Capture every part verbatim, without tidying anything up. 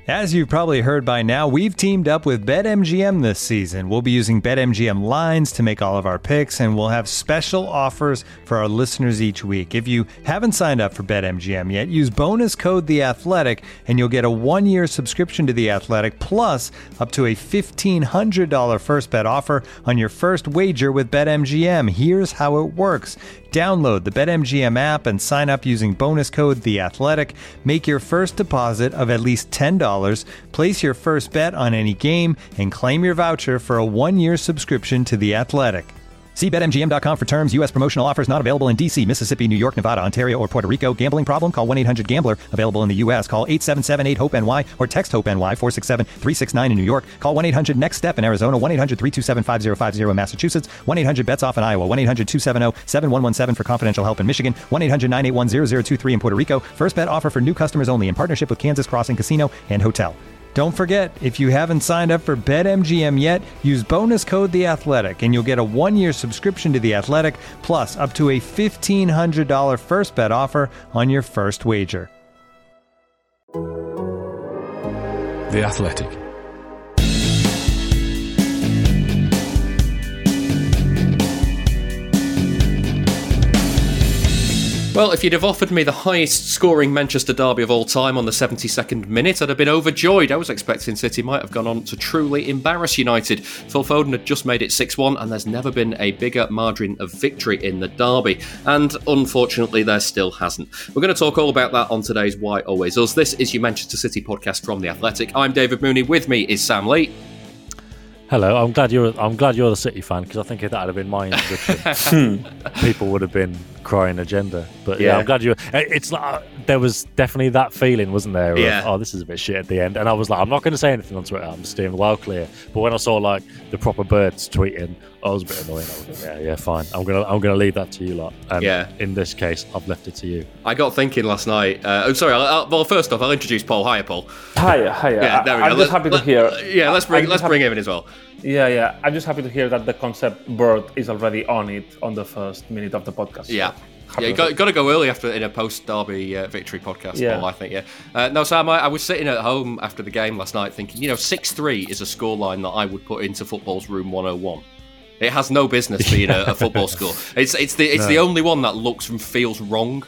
As you've probably heard by now, we've teamed up with BetMGM this season. We'll be using BetMGM lines to make all of our picks, and we'll have special offers for our listeners each week. If you haven't signed up for BetMGM yet, use bonus code The Athletic, and you'll get a one-year subscription to The Athletic, plus up to a fifteen hundred dollars first bet offer on your first wager with BetMGM. Here's how it works. Download the BetMGM app and sign up using bonus code The Athletic. Make your first deposit of at least ten dollars. Place your first bet on any game and claim your voucher for a one-year subscription to The Athletic. See Bet M G M dot com for terms. U S promotional offers not available in D C, Mississippi, New York, Nevada, Ontario, or Puerto Rico. Gambling problem? Call one eight hundred gambler. Available in the U S. Call eight seven seven eight hope N Y or text HOPE-NY four six seven three six nine in New York. Call one eight hundred next step in Arizona. one eight hundred three two seven five zero five zero in Massachusetts. one eight hundred bets off in Iowa. one eight hundred two seven zero seven one one seven for confidential help in Michigan. one eight hundred nine eight one zero zero two three in Puerto Rico. First bet offer for new customers only in partnership with Kansas Crossing Casino and Hotel. Don't forget, if you haven't signed up for BetMGM yet, use bonus code The Athletic, and you'll get a one-year subscription to The Athletic, plus up to a fifteen hundred dollars first bet offer on your first wager. The Athletic. Well, if you'd have offered me the highest scoring Manchester derby of all time on the seventy-second minute, I'd have been overjoyed. I was expecting City might have gone on to truly embarrass United. Phil Foden had just made it six one, and there's never been a bigger margin of victory in the derby. And unfortunately, there still hasn't. We're going to talk all about that on today's Why Always Us. This is your Manchester City podcast from The Athletic. I'm David Mooney. With me is Sam Lee. Hello, I'm glad you're. I'm glad you're the City fan, because I think if that had been my introduction, people would have been crying agenda. But yeah, yeah I'm glad you. It's like uh, there was definitely that feeling, wasn't there? Of, yeah. Oh, this is a bit shit at the end, and I was like, I'm not going to say anything on Twitter. I'm steering well clear. But when I saw like the proper birds tweeting, I was a bit annoying. I was like, yeah, yeah, fine. I'm gonna, I'm gonna leave that to you lot. And yeah. In this case, I've left it to you. I got thinking last night. Uh, oh, sorry. I'll, I'll, well, first off, I'll introduce Paul. Hiya, Paul. Hiya, hiya. Yeah, there we I'm go. just Let, happy let, to hear. Uh, yeah, let's bring, let's bring him in as well. Yeah, yeah. I'm just happy to hear that the concept bird is already on it on the first minute of the podcast. Yeah. So yeah, you got, got to go early after in a post-derby uh, victory podcast, yeah. Paul, I think, yeah. Uh, no, Sam, I, I was sitting at home after the game last night thinking, you know, six three is a scoreline that I would put into Football's Room one oh one. It has no business being a, a football score. It's it's the it's no. the only one that looks and feels wrong.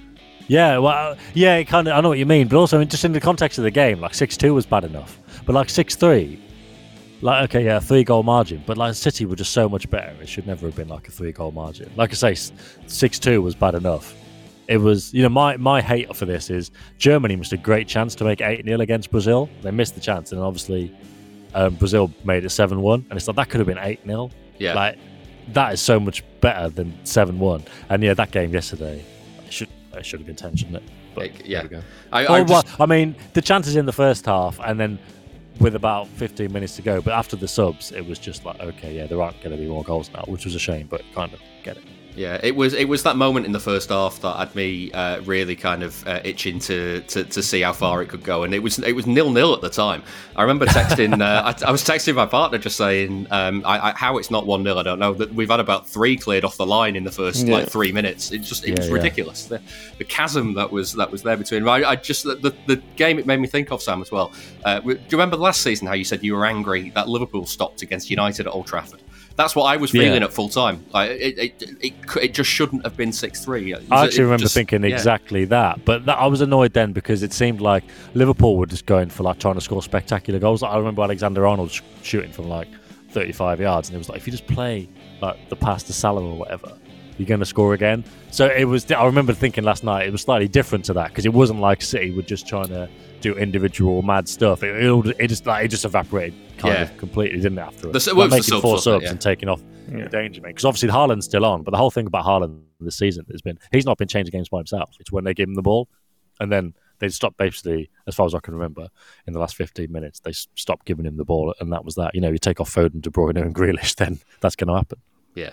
Yeah, well, yeah, it kind of. I know what you mean, but also just in the context of the game, like six two was bad enough, but like six three, like okay, yeah, three goal margin, but like City were just so much better. It should never have been like a three goal margin. Like I say, six two was bad enough. It was, you know, my my hate for this is Germany missed a great chance to make eight nil against Brazil. They missed the chance, and obviously um, Brazil made it seven one, and it's like that could have been eight nil. Yeah, like that is so much better than seven one. And yeah, that game yesterday, it should it should have been ten, shouldn't it? But it, yeah, there we go. I, oh, I, just... well, I mean, the chances in the first half, and then with about fifteen minutes to go, but after the subs, it was just like, okay, yeah, there aren't going to be more goals now, which was a shame, but kind of get it. Yeah, it was it was that moment in the first half that had me uh, really kind of uh, itching to, to to see how far it could go, and it was it was nil nil at the time. I remember texting, uh, I, I was texting my partner just saying um, I, I, how it's not one nil. I don't know. That we've had about three cleared off the line in the first yeah. like three minutes. It just it yeah, was ridiculous. Yeah. The, the chasm that was that was there between. I, I just the, the game it made me think of, Sam, as well. Uh, do you remember last season how you said you were angry that Liverpool stopped against United at Old Trafford? That's what I was feeling yeah. at full time. Like, it, it, it, it just shouldn't have been six three. I actually remember just, thinking yeah. exactly that. But that, I was annoyed then because it seemed like Liverpool were just going for like trying to score spectacular goals. Like, I remember Alexander-Arnold sh- shooting from like thirty-five yards, and it was like, if you just play like the pass to Salah or whatever, you're going to score again. So it was. I remember thinking last night it was slightly different to that because it wasn't like City were just trying to do individual mad stuff. It, it, it just like it just evaporated kind yeah. of completely, didn't it? After the, like making subs, four subs yeah. and taking off yeah. the danger man. Because obviously Haaland's still on, but the whole thing about Haaland this season has been he's not been changing games by himself. It's when they give him the ball, and then they stopped basically, as far as I can remember, in the last fifteen minutes they stopped giving him the ball, and that was that. You know, you take off Foden, De Bruyne, and Grealish, then that's going to happen. Yeah.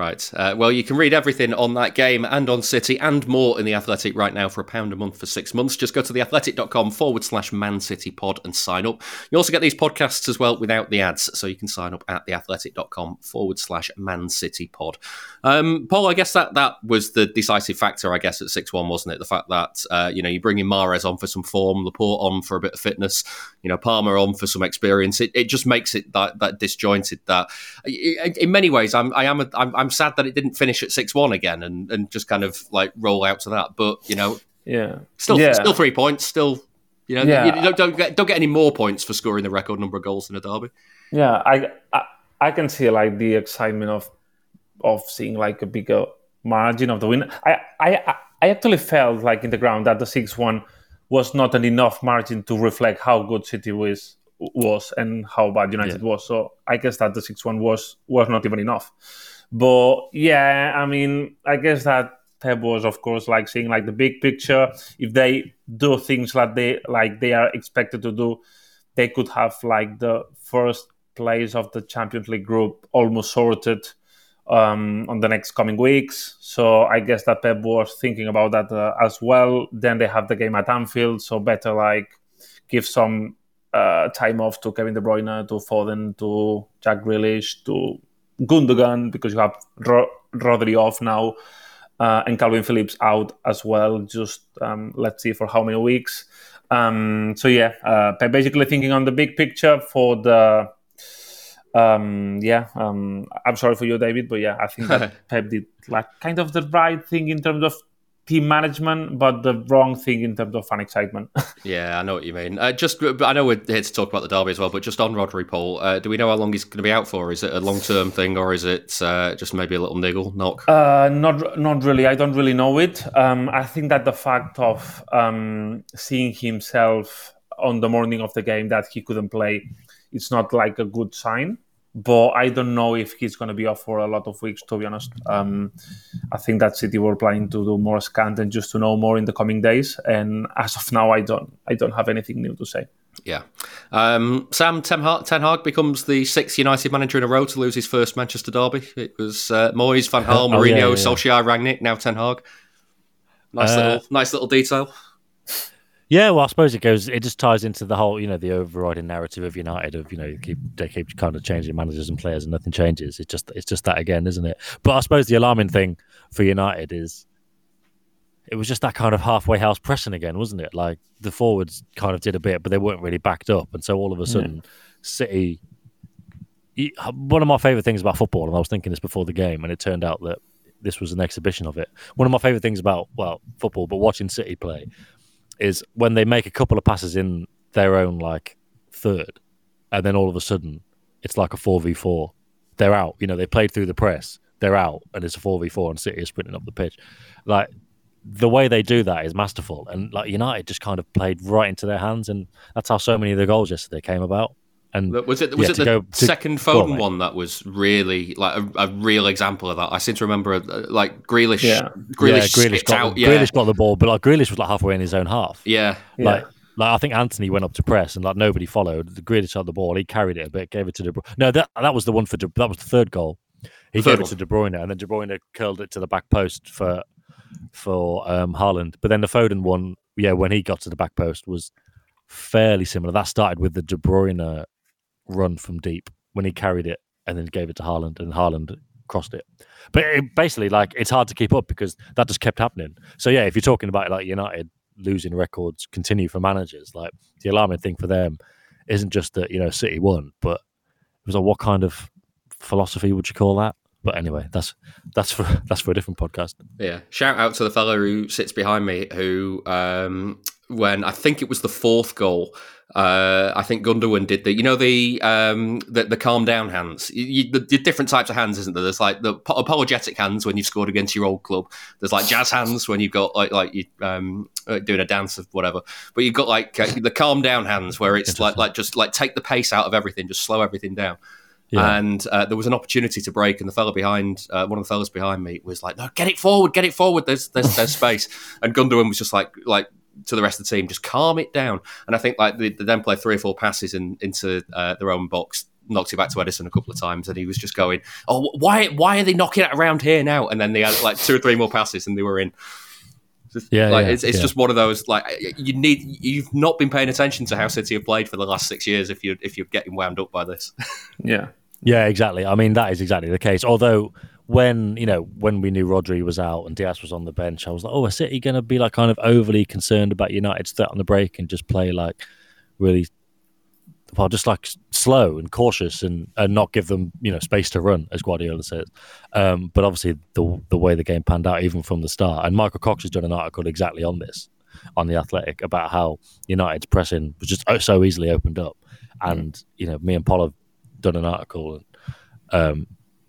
Right. Uh, well, you can read everything on that game and on City and more in The Athletic right now for a pound a month for six months. Just go to theathletic.com forward slash Man City pod and sign up. You also get these podcasts as well without the ads, so you can sign up at theathletic.com forward slash Man City pod. Um, Paul, I guess that, that was the decisive factor, I guess, at six one, wasn't it? The fact that, uh, you know, you bring in Mahrez on for some form, Laporte on for a bit of fitness, you know, Palmer on for some experience. It, it just makes it that, that disjointed that, in many ways, I'm, I am a, I'm, I'm sad that it didn't finish at six one again and, and just kind of like roll out to that. But, you know, yeah, still yeah. still three points, still, you know, yeah. you don't, don't, get, don't get any more points for scoring the record number of goals in a derby. Yeah, I, I, I can see like the excitement of of seeing like a bigger margin of the win. I, I, I actually felt like in the ground that the six one was not an enough margin to reflect how good City was. was and how bad United yeah. was. So I guess that the six one was was not even enough. But yeah, I mean, I guess that Pep was, of course, like seeing like the big picture. If they do things like they like they are expected to do, they could have like the first place of the Champions League group almost sorted um, on the next coming weeks. So I guess that Pep was thinking about that uh, as well. Then they have the game at Anfield, so better like give some Uh, time off to Kevin De Bruyne, to Foden, to Jack Grealish, to Gundogan, because you have Ro- Rodri off now, uh, and Calvin Phillips out as well. Just um, let's see for how many weeks. Um, so yeah, uh, basically thinking on the big picture for the. Um, yeah, um, I'm sorry for you, David, but yeah, I think that Pep did like kind of the right thing in terms of team management, but the wrong thing in terms of fan excitement. Yeah, I know what you mean. Uh, just, I know we're here to talk about the derby as well, but just on Rodri, Paul, uh, do we know how long he's going to be out for? Is it a long-term thing, or is it uh, just maybe a little niggle, knock? Uh, not, not really. I don't really know it. Um, I think that the fact of um, seeing himself on the morning of the game that he couldn't play, it's not like a good sign. But I don't know if he's going to be off for a lot of weeks, to be honest. Um, I think that City were planning to do more scant and just to know more in the coming days. And as of now, I don't I don't have anything new to say. Yeah. Um, Sam, Ten Hag, Ten Hag becomes the sixth United manager in a row to lose his first Manchester derby. It was uh, Moyes, Van Gaal, Mourinho, oh, yeah, yeah. Solskjaer, Rangnick, now Ten Hag. Nice, uh, little, nice little detail. Yeah, well, I suppose it goes. It just ties into the whole, you know, the overriding narrative of United of, you know, keep they keep kind of changing managers and players and nothing changes. It's just it's just that again, isn't it? But I suppose the alarming thing for United is it was just that kind of halfway house pressing again, wasn't it? Like the forwards kind of did a bit, but they weren't really backed up, and so all of a sudden, yeah. City. One of my favourite things about football, and I was thinking this before the game, and it turned out that this was an exhibition of it. One of my favourite things about well football, but watching City play, is when they make a couple of passes in their own like third, and then all of a sudden it's like a four v four. They're out. You know, they played through the press. They're out, and it's a four v four, and City is sprinting up the pitch. Like the way they do that is masterful, and like United just kind of played right into their hands, and that's how so many of the goals yesterday came about. And was it was yeah, it the go, to, second Foden on, one that was really like a, a real example of that? I seem to remember uh, like Grealish, yeah. Grealish, yeah, Grealish got, out. Yeah. Grealish got the ball, but like Grealish was like halfway in his own half. Yeah, like yeah. like I think Anthony went up to press and like nobody followed. The Grealish had the ball, he carried it a bit, gave it to De Bruyne. No, that that was the one for De, that was the third goal. He third gave one. it to De Bruyne, and then De Bruyne curled it to the back post for for um, Haaland. But then the Foden one, yeah, when he got to the back post was fairly similar. That started with the De Bruyne run from deep when he carried it and then gave it to Haaland, and Haaland crossed it. But it, basically, like it's hard to keep up because that just kept happening. So yeah, if you're talking about like United losing records continue for managers, like the alarming thing for them isn't just that, you know, City won, but it was like, what kind of philosophy would you call that? But anyway, that's that's for that's for a different podcast. Yeah, shout out to the fellow who sits behind me, who um, when I think it was the fourth goal, uh, I think Gundogan did the, you know, the um, the, the calm down hands. You, you, the, the different types of hands, isn't there? There's like the apologetic hands when you've scored against your old club. There's like jazz hands when you've got like like you um, doing a dance of whatever. But you've got like uh, the calm down hands where it's like like just like take the pace out of everything, just slow everything down. Yeah. And uh, there was an opportunity to break, and the fella behind, uh, one of the fellas behind me, was like, "No, get it forward, get it forward. There's there's there's space." And Gundogan was just like like to the rest of the team, just calm it down. And I think like they, they then play three or four passes in, into uh, their own box, knocked it back to Ederson a couple of times, and he was just going, "Oh, why why are they knocking it around here now?" And then they had like two or three more passes, and they were in. Yeah, like, yeah, it's, it's yeah. just one of those like you need. You've not been paying attention to how City have played for the last six years if you if you're getting wound up by this. Yeah, yeah, exactly. I mean, that is exactly the case. Although when you know when we knew Rodri was out and Diaz was on the bench, I was like, oh, are City going to be like kind of overly concerned about United's threat on the break and just play like really, well, just like slow and cautious and, and not give them you know space to run, as Guardiola says. Um, but obviously the the way the game panned out even from the start, and Michael Cox has done an article exactly on this on The Athletic about how United's pressing was just so easily opened up. And mm. you know, me and Paul have done an article, and um,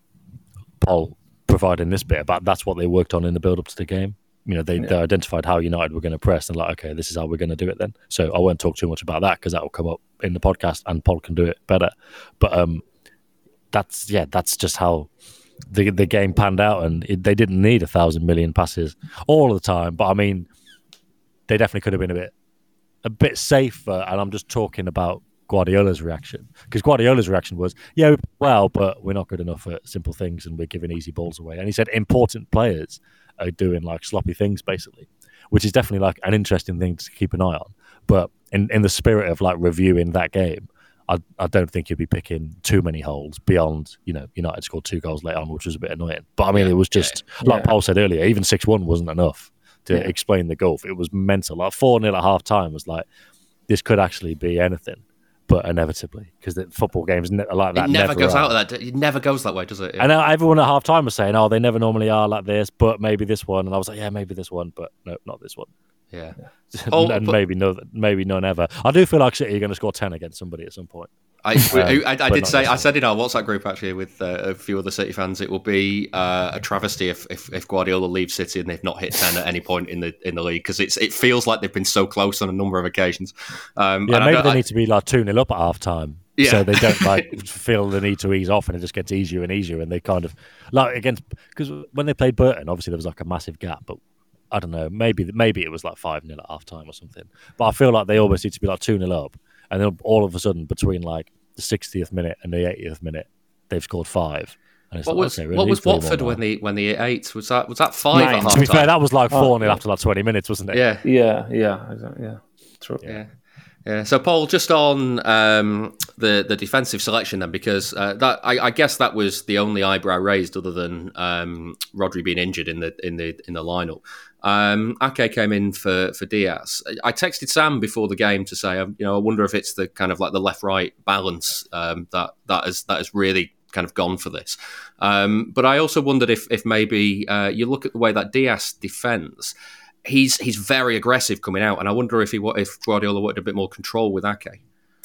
Paul providing this bit about that's what they worked on in the build up to the game. You know, they, yeah. they identified how United were going to press and like, okay, this is how we're going to do it then. So I won't talk too much about that because that will come up in the podcast and Paul can do it better. But um, that's, yeah, that's just how the the game panned out, and it, they didn't need a thousand million passes all the time. But I mean, they definitely could have been a bit a bit safer. And I'm just talking about Guardiola's reaction, because Guardiola's reaction was, yeah, well, but we're not good enough at simple things and we're giving easy balls away. And he said important players are doing like sloppy things basically, which is definitely like an interesting thing to keep an eye on. But in, in the spirit of like reviewing that game, I, I don't think you'd be picking too many holes beyond, you know, United scored two goals late on, which was a bit annoying. But I mean, yeah, it was just, yeah, like yeah. Paul said earlier, even six one wasn't enough to yeah. explain the gulf. It was mental. Like four nil at half time was like, this could actually be anything. But inevitably, because the football games ne- like that it never, never goes are. out of that. It never goes that way, does it? Yeah. And everyone at half time was saying, "Oh, they never normally are like this, but maybe this one." And I was like, "Yeah, maybe this one, but no, not this one." Yeah, oh, and but, maybe no, maybe none ever. I do feel like City are going to score ten against somebody at some point. I, um, I, I, I did say I said in our WhatsApp group actually with uh, a few other City fans, it will be uh, a travesty if, if if Guardiola leaves City and they've not hit ten at any point in the in the league, because it's it feels like they've been so close on a number of occasions. Um, yeah, maybe they I, need to be like two nil up at half time. Yeah. So they don't like feel the need to ease off, and it just gets easier and easier. And they kind of like against, because when they played Burton, obviously there was like a massive gap, but I don't know, maybe maybe it was like five nil at half time or something. But I feel like they almost need to be like two nil up, and then all of a sudden between like the sixtieth minute and the eightieth minute, they've scored five. And it's what like, was okay, really what was Watford when they when they eight? Was that was that five Nine. at half To be time? fair, that was like four nil oh, yeah. after like twenty minutes, wasn't it? Yeah, yeah, yeah, yeah. True. Yeah. Yeah. So, Paul, just on um, the the defensive selection then, because uh, that I, I guess that was the only eyebrow raised, other than um, Rodri being injured in the in the in the lineup. Um, Ake came in for for Diaz. I texted Sam before the game to say, you know, I wonder if it's the kind of like the left right balance um, that that has that has really kind of gone for this. Um, but I also wondered if if maybe uh, you look at the way that Diaz defends. He's he's very aggressive coming out, and I wonder if he if Guardiola wanted a bit more control with Ake.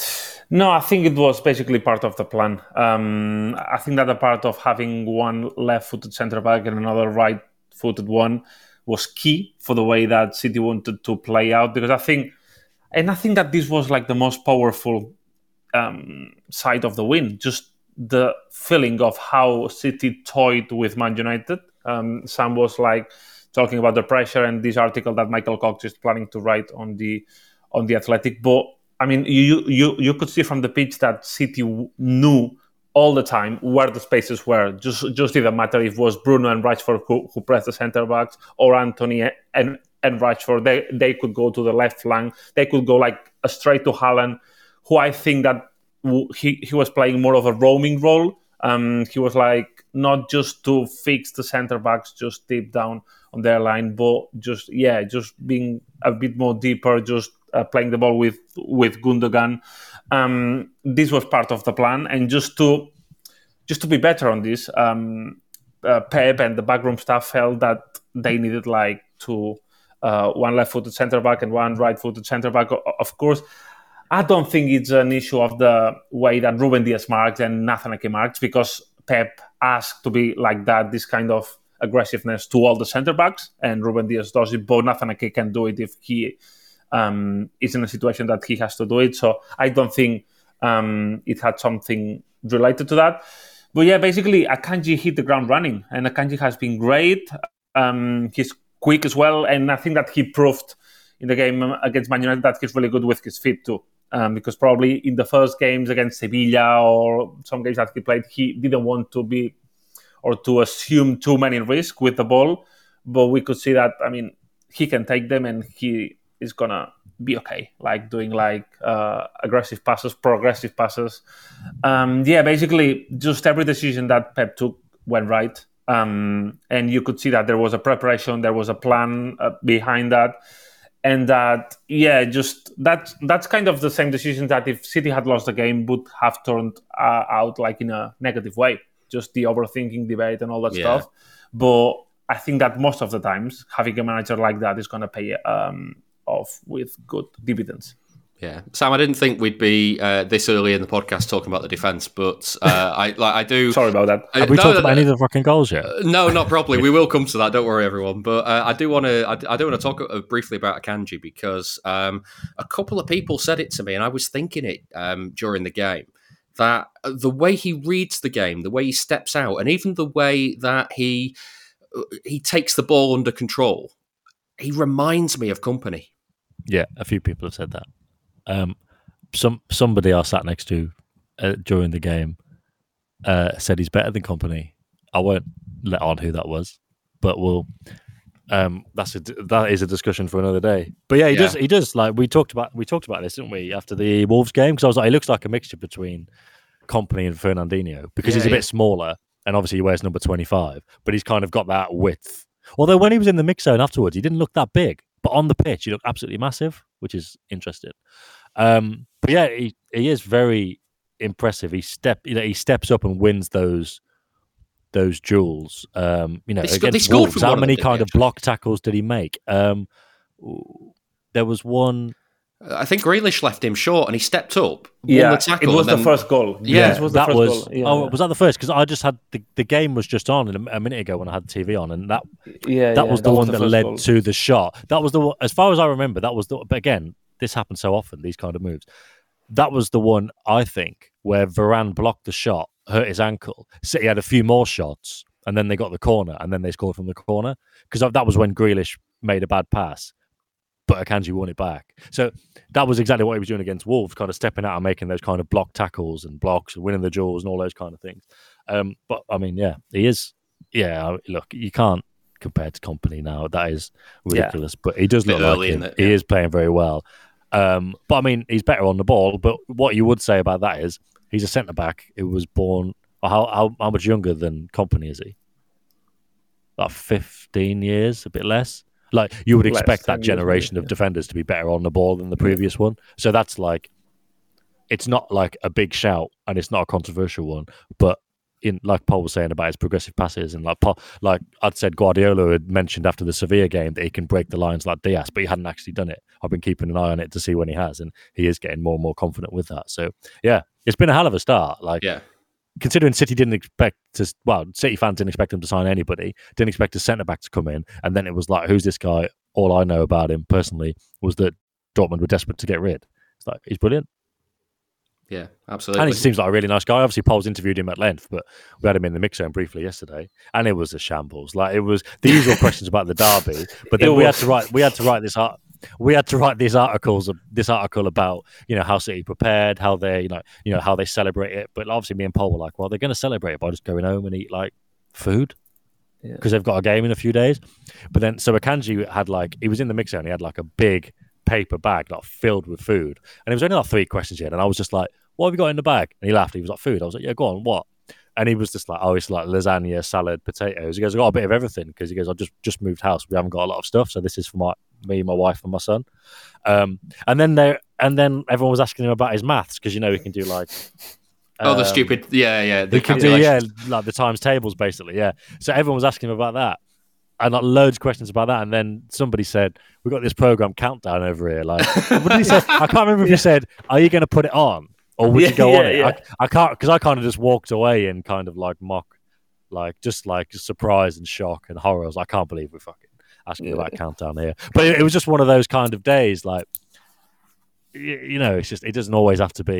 No, I think it was basically part of the plan. Um, I think that the part of having one left-footed centre back and another right-footed one was key for the way that City wanted to play out. Because I think, and I think that this was like the most powerful um, side of the win. Just the feeling of how City toyed with Man United. Um, Sam was like talking about the pressure and this article that Michael Cox is planning to write on the on the Athletic. But I mean, you you you could see from the pitch that City knew all the time where the spaces were. Just just didn't matter if it was Bruno and Rashford who, who pressed the centre backs, or Anthony and and Rashford. They they could go to the left flank. They could go like straight to Haaland, who I think that he he was playing more of a roaming role. Um, he was like not just to fix the centre backs just deep down on their line, but just yeah, just being a bit more deeper, just uh, playing the ball with with Gundogan. Um, this was part of the plan, and just to just to be better on this, um, uh, Pep and the backroom staff felt that they needed like two, uh, one left-footed centre back and one right-footed centre back. Of course, I don't think it's an issue of the way that Ruben Dias marks and Nathan Ake marks, because Pep asked to be like that, this kind of aggressiveness to all the centre backs, and Ruben Dias does it, but Nathan Ake can do it if he um, is in a situation that he has to do it. So I don't think um, it had something related to that. But yeah, basically Akanji hit the ground running, and Akanji has been great. Um, he's quick as well, and I think that he proved in the game against Man United that he's really good with his feet too. um, because probably in the first games against Sevilla or some games that he played, he didn't want to be or to assume too many risks with the ball. But we could see that, I mean, he can take them and he is going to be okay, like doing like uh, aggressive passes, progressive passes. Um, yeah, basically just every decision that Pep took went right. Um, and you could see that there was a preparation, there was a plan uh, behind that. And that, yeah, just that that's kind of the same decision that if City had lost the game would have turned uh, out like in a negative way, just the overthinking debate and all that yeah. stuff. But I think that most of the times having a manager like that is going to pay um, off with good dividends. Yeah, Sam, I didn't think we'd be uh, this early in the podcast talking about the defence, but uh, I like I do. Sorry about that. I, Have we no, talked no, about any of the fucking goals yet? Uh, no, not properly. We will come to that. Don't worry, everyone. But uh, I do want to. I, I do want to talk uh, briefly about Akanji because um, a couple of people said it to me, and I was thinking it um, during the game that the way he reads the game, the way he steps out, and even the way that he he takes the ball under control, he reminds me of Kompany. Yeah, a few people have said that. Um, some somebody I sat next to uh, during the game uh, said he's better than Kompany. I won't let on who that was, but we'll. Um, that's a that is a discussion for another day. But yeah, he yeah. does. He does. Like we talked about. We talked about this, didn't we, after the Wolves game? Because I was like, he looks like a mixture between Kompany and Fernandinho because yeah, he's a yeah. bit smaller and obviously he wears number twenty-five, but he's kind of got that width. Although when he was in the mix zone afterwards, he didn't look that big, but on the pitch he looked absolutely massive, which is interesting. Um, but yeah, he, he is very impressive. He step, you know, he steps up and wins those those duels. Um, you know, they against sc- they Wolves, how many them, kind of actually. block tackles did he make? Um, there was one. I think Grealish left him short, and he stepped up. Yeah, won the tackle, it was and then, the first goal. Yeah, this was the that first was. goal. Yeah. Oh, was that the first? Because I just had the, the game was just on a, a minute ago when I had the T V on, and that yeah, that yeah, was the that one was the that led goal. to the shot. That was the one, as far as I remember. That was the. But again, this happens so often. These kind of moves. That was the one I think where Varane blocked the shot, hurt his ankle. City had a few more shots, and then they got the corner, and then they scored from the corner because that was when Grealish made a bad pass. But Akanji won it back. So that was exactly what he was doing against Wolves, kind of stepping out and making those kind of block tackles and blocks and winning the duels and all those kind of things. Um, but, I mean, yeah, he is... Yeah, look, you can't compare to Kompany now. That is ridiculous. Yeah. But he does look like him. It, yeah. He is playing very well. Um, but, I mean, he's better on the ball. But what you would say about that is he's a centre-back who was born... How, how, how much younger than Kompany is he? Like fifteen years, a bit less? Like, you would expect that generation of defenders to be better on the ball than the previous one. So that's like, it's not like a big shout and it's not a controversial one. But in like Paul was saying about his progressive passes, and like Paul, like I'd said Guardiola had mentioned after the Sevilla game that he can break the lines like Diaz, but he hadn't actually done it. I've been keeping an eye on it to see when he has, and he is getting more and more confident with that. So yeah, it's been a hell of a start. Like, yeah. Considering City didn't expect to, well, City fans didn't expect him to sign anybody, didn't expect a centre-back to come in, and then it was like, who's this guy? All I know about him personally was that Dortmund were desperate to get rid. It's like, he's brilliant. Yeah, absolutely. And he seems like a really nice guy. Obviously, Paul's interviewed him at length, but we had him in the mix zone briefly yesterday, and it was a shambles. Like, it was the usual questions about the derby, but then we had to write, we had to write this art. We had to write these articles, this article about, you know, how City prepared, how they, you know, you know, how they celebrate it. But obviously, me and Paul were like, well, they're going to celebrate it by just going home and eat like food because yeah. they've got a game in a few days. But then, so Akanji had like, he was in the mix zone. He had like a big paper bag like filled with food, and it was only like three questions in, and I was just like, what have you got in the bag? And he laughed. He was like, food. I was like, yeah, go on, what? And he was just like, oh, it's like lasagna, salad, potatoes. He goes, I got a bit of everything because he goes, I've just, just moved house. We haven't got a lot of stuff. So this is for my me, my wife, and my son. Um, and then there, and then everyone was asking him about his maths because, you know, he can do like... Um, oh, the stupid... Yeah, yeah. The can do, yeah, like the times tables, basically, yeah. So everyone was asking him about that. And like loads of questions about that. And then somebody said, we've got this program Countdown over here. Like, what did he say? I can't remember if he said, are you going to put it on? Or would yeah, you go yeah, on it? Yeah. I, I can't, because I kind of just walked away and kind of like mock, like just like surprise and shock and horror. I was like, I can't believe we're fucking asking yeah. about Countdown here. But it, it was just one of those kind of days, like, you, you know, it's just, it doesn't always have to be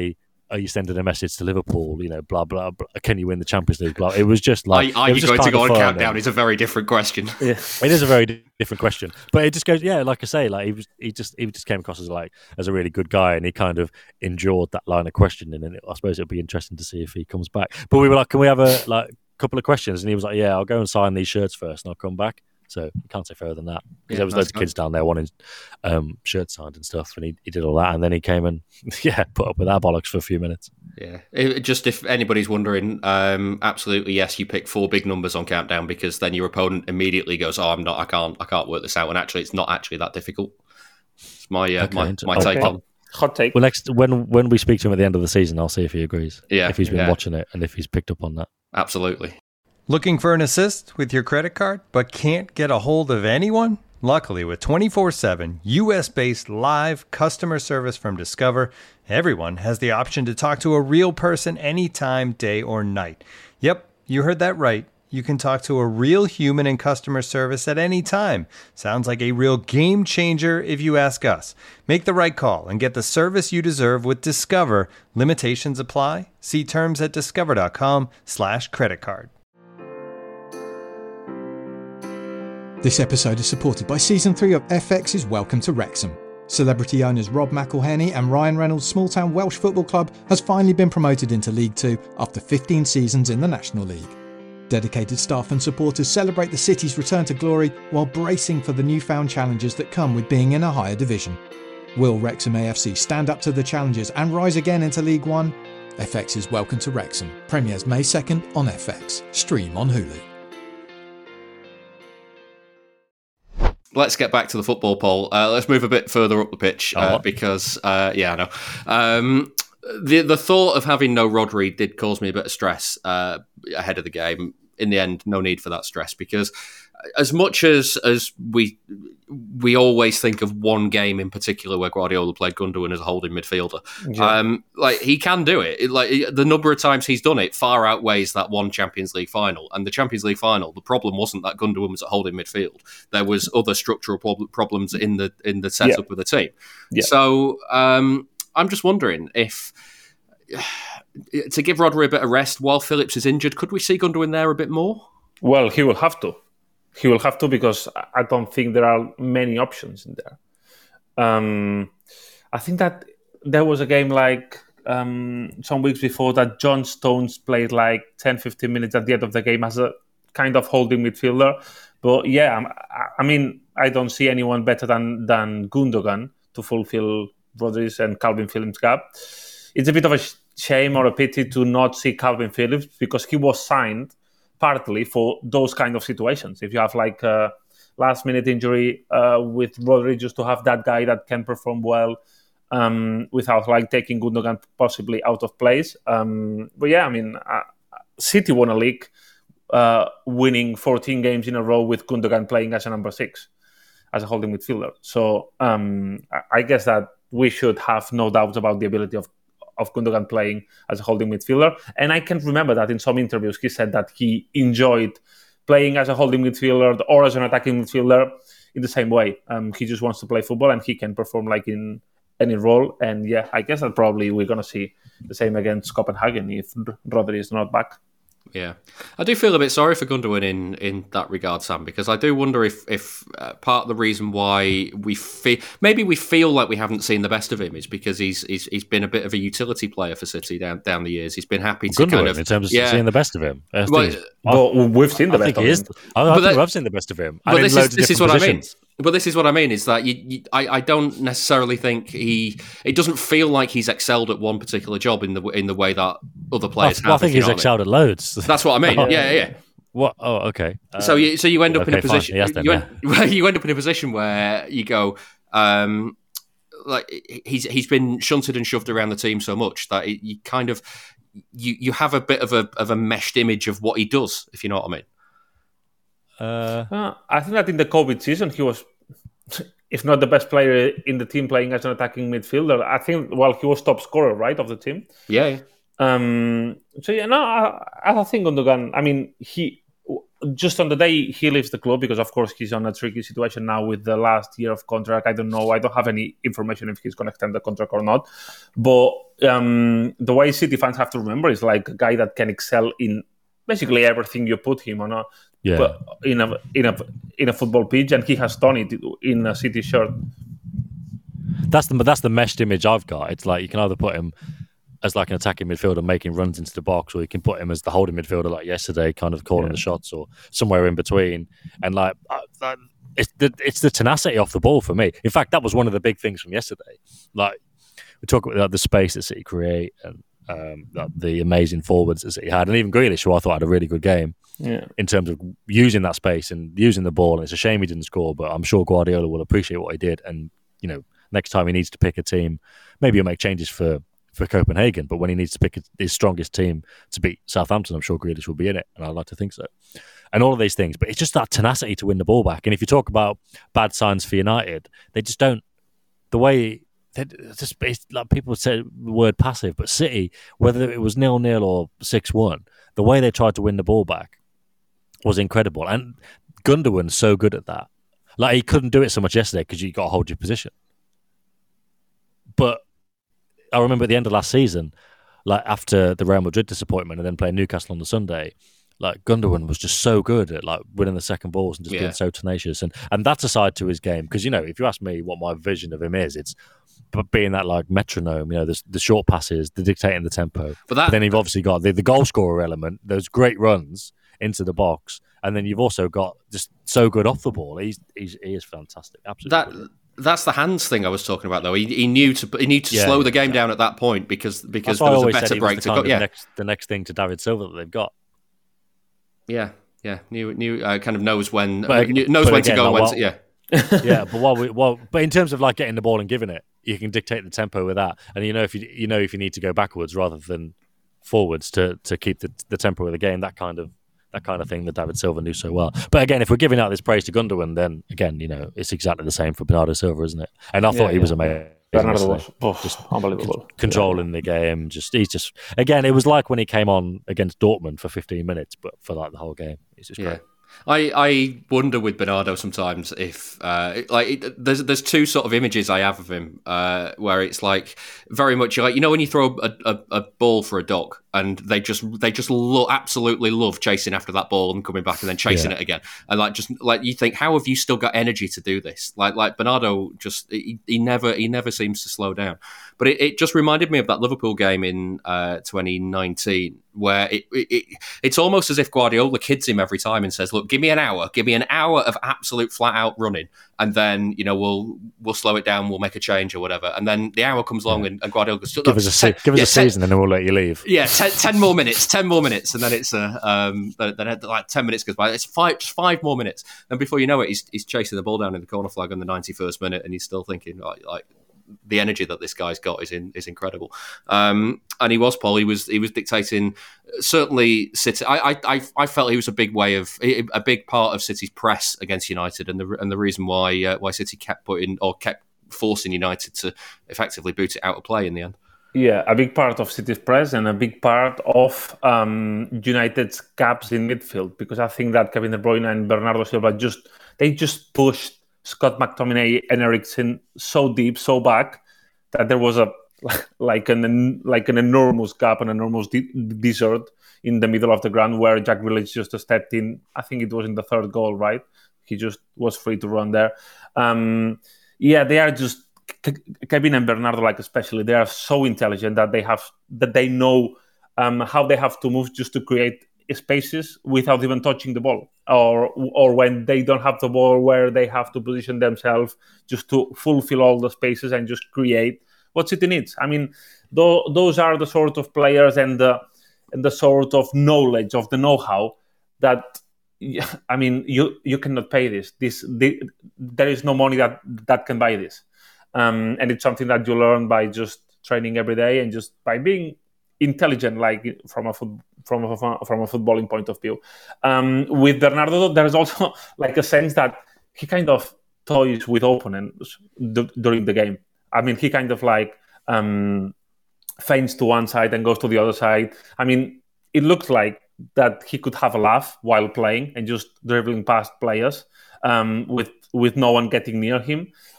are you sending a message to Liverpool? You know, blah blah. blah can you win the Champions League? Blah. It was just like, are, are you going to go on countdown? And, it's a very different question. Yeah. It is a very di- different question, but it just goes, yeah, like I say, like he was, he just, he just came across as like as a really good guy, and he kind of endured that line of questioning, and it, I suppose it'll be interesting to see if he comes back. But we were like, can we have a like couple of questions? And he was like, yeah, I'll go and sign these shirts first, and I'll come back. So you can't say further than that, because yeah, there was loads of kids down there wanting um, shirts signed and stuff, and he, he did all that, and then he came and yeah, put up with our bollocks for a few minutes. Yeah, it, just if anybody's wondering, um, absolutely yes, you pick four big numbers on countdown, because then your opponent immediately goes, "Oh, I'm not, I can't, I can't work this out," and actually, it's not actually that difficult. It's my uh, okay, my, my okay. take on. Hot take. Well, next when when we speak to him at the end of the season, I'll see if he agrees. Yeah, if he's been yeah. watching it and if he's picked up on that. Absolutely. Looking for an assist with your credit card, but can't get a hold of anyone? Luckily, with twenty-four seven U S-based live customer service from Discover, everyone has the option to talk to a real person anytime, day or night. Yep, you heard that right. You can talk to a real human in customer service at any time. Sounds like a real game changer if you ask us. Make the right call and get the service you deserve with Discover. Limitations apply. See terms at discover.com slash credit card. This episode is supported by Season three of F X's Welcome to Wrexham. Celebrity owners Rob McElhenney and Ryan Reynolds' small-town Welsh football club has finally been promoted into League Two after fifteen seasons in the National League. Dedicated staff and supporters celebrate the city's return to glory while bracing for the newfound challenges that come with being in a higher division. Will Wrexham A F C stand up to the challenges and rise again into League One? F X's Welcome to Wrexham premieres May second on F X. Stream on Hulu. Let's get back to the football poll. Uh, let's move a bit further up the pitch uh, oh. because, uh, yeah, I know. Um, the the thought of having no Rodri did cause me a bit of stress uh, ahead of the game. In the end, no need for that stress, because as much as as we we always think of one game in particular where Guardiola played Gundogan as a holding midfielder, yeah. um, like he can do it. it. Like the number of times he's done it far outweighs that one Champions League final. And the Champions League final, the problem wasn't that Gundogan was at holding midfield. There was other structural prob- problems in the in the setup yeah. of the team. Yeah. So um, I'm just wondering if to give Rodri a bit of rest while Phillips is injured, could we see Gundogan there a bit more? Well, he will have to. He will have to, because I don't think there are many options in there. Um, I think that there was a game like um, some weeks before that John Stones played like ten, fifteen minutes at the end of the game as a kind of holding midfielder. But yeah, I mean, I don't see anyone better than, than Gundogan to fulfill Rodri's and Calvin Phillips' gap. It's a bit of a shame or a pity to not see Calvin Phillips, because he was signed partly for those kind of situations. If you have like a last minute injury uh, with Rodri, just to have that guy that can perform well um, without like taking Gundogan possibly out of place. Um, but yeah, I mean, uh, City won a league uh, winning fourteen games in a row with Gundogan playing as a number six, as a holding midfielder. So um, I guess that we should have no doubts about the ability of of Gundogan playing as a holding midfielder. And I can remember that in some interviews he said that he enjoyed playing as a holding midfielder or as an attacking midfielder in the same way. Um, he just wants to play football, and he can perform like in any role. And yeah, I guess that probably we're going to see the same against Copenhagen if Rodri is not back. Yeah, I do feel a bit sorry for Gundogan in, in that regard, Sam, because I do wonder if if uh, part of the reason why we feel maybe we feel like we haven't seen the best of him is because he's he's, he's been a bit of a utility player for City down down the years. He's been happy to Gundogan, kind of in terms of yeah. seeing the best of him. I well, think, well, we've seen the I best think of he him. Is, I, I think that, I've seen the best of him. But this is, this is what positions. I mean. But this is what I mean is that you, you, I, I don't necessarily think he. It doesn't feel like he's excelled at one particular job in the in the way that other players well, have. I think he's excelled I mean. at loads. That's what I mean. oh, yeah, yeah. What? Oh, okay. Uh, so you so you end up okay, in a position. fine, You end, well, you end up in a position where you go. Um, like he's he's been shunted and shoved around the team so much that it, you kind of you you have a bit of a of a meshed image of what he does, if you know what I mean. Uh, uh, I think that in the COVID season he was, if not the best player in the team, playing as an attacking midfielder. I think well he was top scorer, right, of the team. Yeah. Um. So yeah, no, I, I think Gundogan. I mean, he just on the day he leaves the club, because of course he's on a tricky situation now with the last year of contract. I don't know. I don't have any information if he's going to extend the contract or not. But um, the way City fans have to remember is like a guy that can excel in basically everything you put him on a Yeah. in a in a in a football pitch, and he has done it in a City shirt. That's the that's the meshed image I've got. It's like you can either put him as like an attacking midfielder making runs into the box, or you can put him as the holding midfielder like yesterday, kind of calling Yeah. the shots, or somewhere in between. And like uh, it's the it's the tenacity off the ball for me. In fact, that was one of the big things from yesterday. Like we talk about like, the space that City create and um, like, the amazing forwards that City had, and even Grealish, who I thought had a really good game. Yeah. In terms of using that space and using the ball. And it's a shame he didn't score, but I'm sure Guardiola will appreciate what he did. And, you know, next time he needs to pick a team, maybe he'll make changes for, for Copenhagen, but when he needs to pick his strongest team to beat Southampton, I'm sure Grealish will be in it, and I'd like to think so. And all of these things, but it's just that tenacity to win the ball back. And if you talk about bad signs for United, they just don't, the way, they just it's like people say the word passive, but City, whether it was nil-nil or six one, the way they tried to win the ball back was incredible. And Gundogan's so good at that. Like, he couldn't do it so much yesterday because you got to hold your position. But I remember at the end of last season, like after the Real Madrid disappointment and then playing Newcastle on the Sunday, like Gundogan was just so good at like winning the second balls and just Yeah. being so tenacious. And and that's a side to his game. Because, you know, if you ask me what my vision of him is, it's being that like metronome, you know, the, the short passes, the dictating the tempo. But that- But then you've obviously got the, the goal scorer element, those great runs into the box, and then you've also got just so good off the ball. He's, he's he is fantastic, absolutely. That brilliant. that's the hands thing I was talking about, though. He, he knew to he knew to Yeah, slow the game exactly. down at that point because because That's why there I was a always said better he was break the to kind go. of Yeah, next, the next thing to David Silva that they've got. yeah, yeah. Knew knew uh, kind of knows when But ag- knew, knows but when again, to go and like when what- to, yeah. Yeah, but what we well, but in terms of like getting the ball and giving it, you can dictate the tempo with that, and you know if you you know if you need to go backwards rather than forwards to to keep the the tempo of the game, that kind of that kind of thing that David Silva knew so well. But again, if we're giving out this praise to Gundogan, then again, you know, it's exactly the same for Bernardo Silva, isn't it? And I thought Yeah, he was yeah. amazing. Bernardo yesterday. was oh, just unbelievable. Controlling the game, just he's just again. It was like when he came on against Dortmund for fifteen minutes, but for like the whole game, he's just Yeah. great. I, I wonder with Bernardo sometimes if uh, like it, there's there's two sort of images I have of him uh, where it's like very much like, you know, when you throw a, a, a ball for a dog and they just they just lo- absolutely love chasing after that ball and coming back and then chasing Yeah. it again, and like just like you think, how have you still got energy to do this? Like like Bernardo just he, he never he never seems to slow down. But it, it just reminded me of that Liverpool game in uh, twenty nineteen where it, it, it it's almost as if Guardiola kids him every time and says, "Look, give me an hour, give me an hour of absolute flat out running, and then you know we'll we'll slow it down, we'll make a change or whatever." And then the hour comes along, and, and Guardiola goes, Give us a se- ten, give us yeah, a season, and then we'll let you leave. ten, yeah, ten, ten more minutes, ten more minutes, and then it's uh, um then then, like ten minutes goes by. It's five, just five more minutes, and before you know it, he's he's chasing the ball down in the corner flag on the ninety-first minute, and he's still thinking like like. The energy that this guy's got is in, is incredible, um, and he was Paul. He was he was dictating certainly City. I, I I felt he was a big way of a big part of City's press against United, and the and the reason why uh, why City kept putting or kept forcing United to effectively boot it out of play in the end. Yeah, a big part of City's press and a big part of um, United's gaps in midfield, because I think that Kevin De Bruyne and Bernardo Silva just they just pushed Scott McTominay and Eriksen so deep, so back that there was a like an like an enormous gap, an enormous de- desert in the middle of the ground where Jack Grealish just stepped in. I think it was in the third goal, right? He just was free to run there. Um, yeah, they are just Kevin and Bernardo, like especially, they are so intelligent that they have that they know um, how they have to move just to create spaces without even touching the ball, or or when they don't have the ball, where they have to position themselves just to fulfill all the spaces and just create what City needs. I mean, th- those are the sort of players and the and the sort of knowledge of the know-how that, I mean, you you cannot pay this. This the, there is no money that that can buy this, um, and it's something that you learn by just training every day and just by being intelligent, like from a foot, from a from a footballing point of view. Um, with Bernardo, there is also like a sense that he kind of toys with opponents d- during the game. I mean, he kind of like um, feints to one side and goes to the other side. I mean, it looks like that he could have a laugh while playing and just dribbling past players um, with with no one getting near him.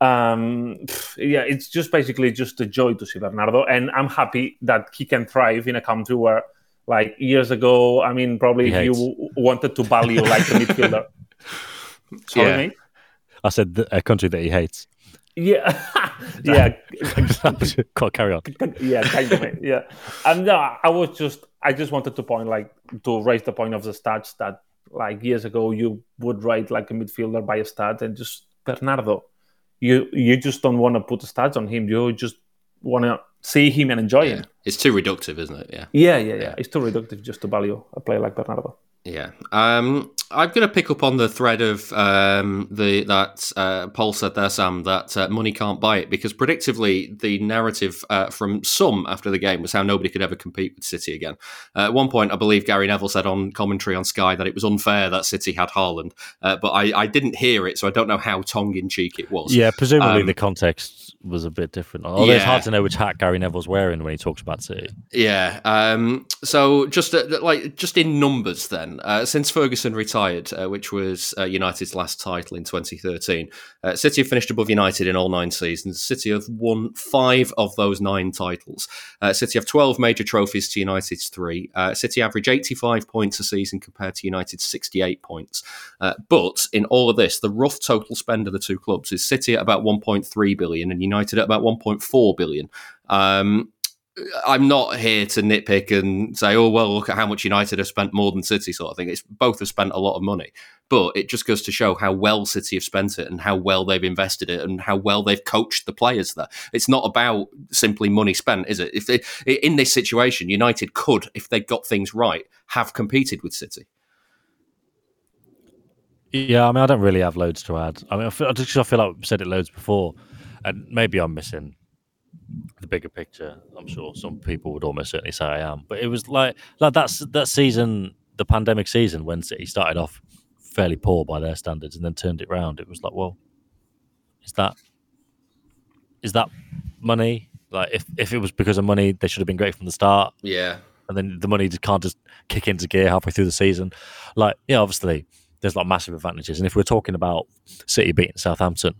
Um, yeah, it's just basically just a joy to see Bernardo, and I'm happy that he can thrive in a country where, like years ago, I mean, probably He if hates. you wanted to value like a midfielder. Sorry, Yeah. mate. I said th- a country that he hates. Yeah, yeah, Go on, carry on. yeah, kind of, mate. Yeah, and no, I was just, I just wanted to point, like, to raise the point of the stats that, like, years ago you would rate like a midfielder by a stat, and just Bernardo, you you just don't want to put the stats on him. You just want to see him and enjoy Yeah. him. It's too reductive, isn't it? Yeah. Yeah, yeah, yeah. It's too reductive just to value a player like Bernardo. Yeah, um, I'm going to pick up on the thread of um, the that uh, Paul said there, Sam, that uh, money can't buy it, because predictively the narrative uh, from some after the game was how nobody could ever compete with City again. Uh, at one point, I believe Gary Neville said on commentary on Sky that it was unfair that City had Haaland, uh, but I, I didn't hear it, so I don't know how tongue-in-cheek it was. Yeah, presumably Um, the context was a bit different. Although it's yeah. hard to know which hat Gary Neville's wearing when he talks about City. Yeah. Um, so just uh, like just in numbers, then, uh, since Ferguson retired, uh, which was uh, United's last title in twenty thirteen, uh, City have finished above United in all nine seasons. City have won five of those nine titles. Uh, City have twelve major trophies to United's three. Uh, City average eighty-five points a season compared to United's sixty-eight points. Uh, but in all of this, the rough total spend of the two clubs is City at about one point three billion and United at about one point four billion. Um, I'm not here to nitpick and say, oh, well, look at how much United have spent more than City, sort of thing. It's both have spent a lot of money, but it just goes to show how well City have spent it and how well they've invested it and how well they've coached the players there. It's not about simply money spent, is it? If they, in this situation, United could, if they got things right, have competed with City. Yeah, I mean, I don't really have loads to add. I mean, I feel, I just I feel like I've said it loads before, and maybe I'm missing the bigger picture. I'm sure some people would almost certainly say I am, but it was like like that's that season, the pandemic season, when City started off fairly poor by their standards and then turned it round. It was like, well, is that is that money? Like, if if it was because of money, they should have been great from the start. Yeah, and then the money just can't just kick into gear halfway through the season. Like, yeah, obviously there's like massive advantages, and if we're talking about City beating Southampton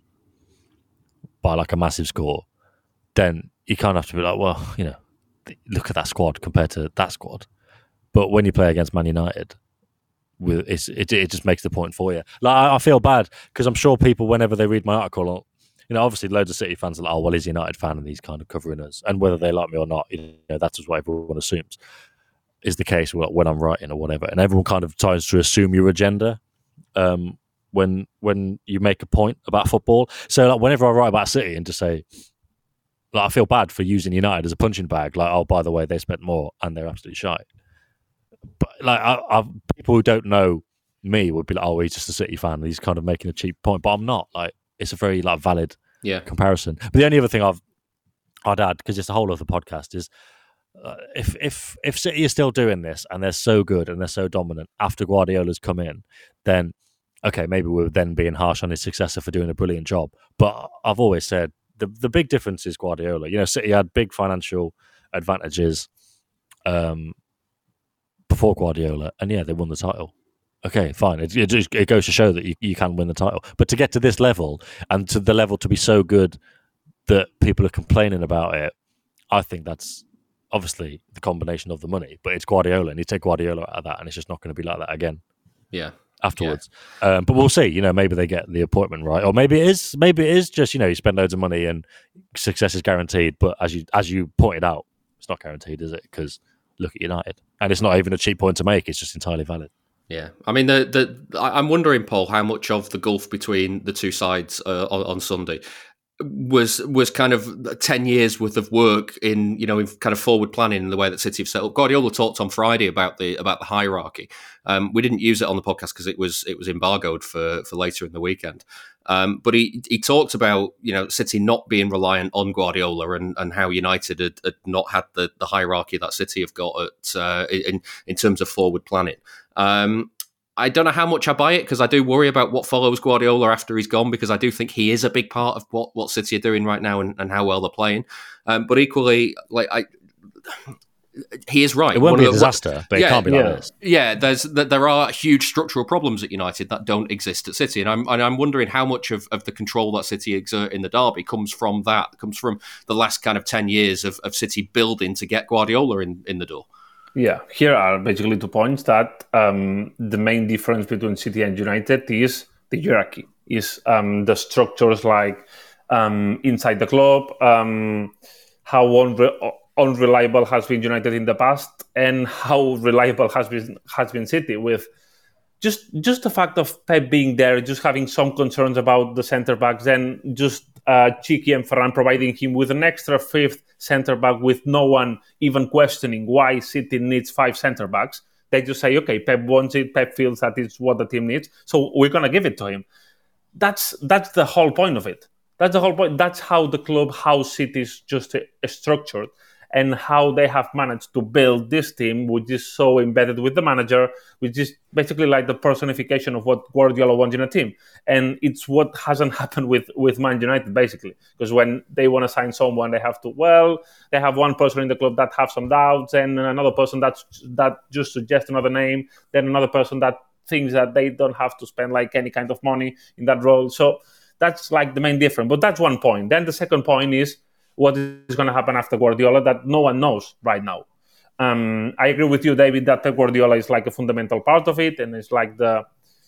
by like a massive score, then you kind of have to be like, well, you know, look at that squad compared to that squad. But when you play against Man United, with it's, it it just makes the point for you. Like, I, I feel bad because I'm sure people, whenever they read my article, you know, obviously loads of City fans are like, oh, well, he's a United fan and he's kind of covering us. And whether they like me or not, you know, that's just what everyone assumes is the case when I'm writing or whatever. And everyone kind of tries to assume your agenda um, when when you make a point about football. So like, whenever I write about City and just say, like, I feel bad for using United as a punching bag, like, oh, by the way, they spent more and they're absolutely shite. But like, I, I, people who don't know me would be like, oh, he's just a City fan. He's kind of making a cheap point, but I'm not. Like, it's a very like valid yeah. comparison. But the only other thing I've I'd add, because it's a whole other podcast, is uh, if if if City is still doing this and they're so good and they're so dominant after Guardiola's come in, then okay, maybe we're then being harsh on his successor for doing a brilliant job. But I've always said the the big difference is Guardiola. You know, City had big financial advantages um, before Guardiola, and yeah, they won the title. Okay, fine. It, it, just, it goes to show that you, you can win the title. But to get to this level, and to the level to be so good that people are complaining about it, I think that's obviously the combination of the money. But it's Guardiola, and you take Guardiola out of that, and it's just not going to be like that again. Yeah. Afterwards, yeah. Um, but we'll see. You know, maybe they get the appointment right, or maybe it is. Maybe it is just, you know, you spend loads of money and success is guaranteed. But as you as you pointed out, it's not guaranteed, is it? Because look at United, and it's not even a cheap point to make. It's just entirely valid. Yeah, I mean, the the I'm wondering, Paul, how much of the gulf between the two sides uh, on, on Sunday was was kind of ten years worth of work in, you know, in kind of forward planning in the way that City have set up. Guardiola talked on Friday about the about the hierarchy. Um, we didn't use it on the podcast because it was it was embargoed for for later in the weekend. Um, but he he talked about, you know, City not being reliant on Guardiola and, and how United had, had not had the, the hierarchy that City have got at uh, in in terms of forward planning. Um, I don't know how much I buy it, because I do worry about what follows Guardiola after he's gone, because I do think he is a big part of what, what City are doing right now and, and how well they're playing. Um, but equally, like I, he is right. It won't One be a of the- disaster, but yeah, it can't be yeah. like this. Yeah, there's that there are huge structural problems at United that don't exist at City, and I'm and I'm wondering how much of, of the control that City exert in the derby comes from that, comes from the last kind of ten years of, of City building to get Guardiola in, in the door. Yeah, here are basically two points that um, the main difference between City and United is the hierarchy, is um, the structures like um, inside the club, um, how unre- unreliable has been United in the past, and how reliable has been has been City with just just the fact of Pep being there, just having some concerns about the centre backs, then just uh, Chiqui and Ferran providing him with an extra fifth centre back with no one even questioning why City needs five centre backs. They just say, okay, Pep wants it, Pep feels that it's what the team needs, so we're going to give it to him. That's that's the whole point of it. That's the whole point. That's how the club, how City is just uh, structured, and how they have managed to build this team, which is so embedded with the manager, which is basically like the personification of what Guardiola wants in a team. And it's what hasn't happened with, with Man United, basically. Because when they want to sign someone, they have to, well, they have one person in the club that have some doubts, and another person that, that just suggests another name, then another person that thinks that they don't have to spend like any kind of money in that role. So that's like the main difference. But that's one point. Then the second point is, what is going to happen after Guardiola that no one knows right now. Um, I agree with you, David, that Pep Guardiola is like a fundamental part of it, and it's like the,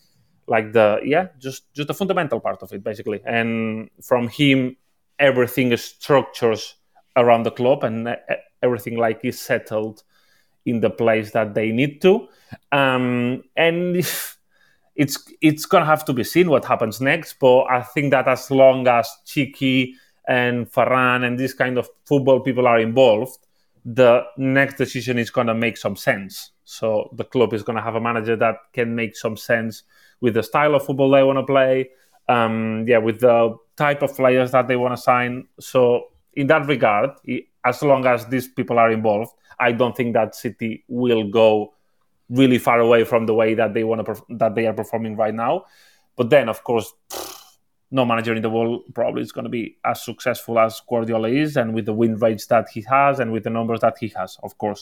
like the yeah, just just a fundamental part of it basically. And from him, everything is structures around the club, and everything like is settled in the place that they need to. Um, and if it's it's gonna have to be seen what happens next. But I think that as long as Chiqui and Ferran and this kind of football people are involved, the next decision is going to make some sense. So the club is going to have a manager that can make some sense with the style of football they want to play, um, yeah, with the type of players that they want to sign. So in that regard, as long as these people are involved, I don't think that City will go really far away from the way that they want to perf- that they are performing right now. But then, of course, no manager in the world probably is going to be as successful as Guardiola is, and with the win rates that he has and with the numbers that he has, of course.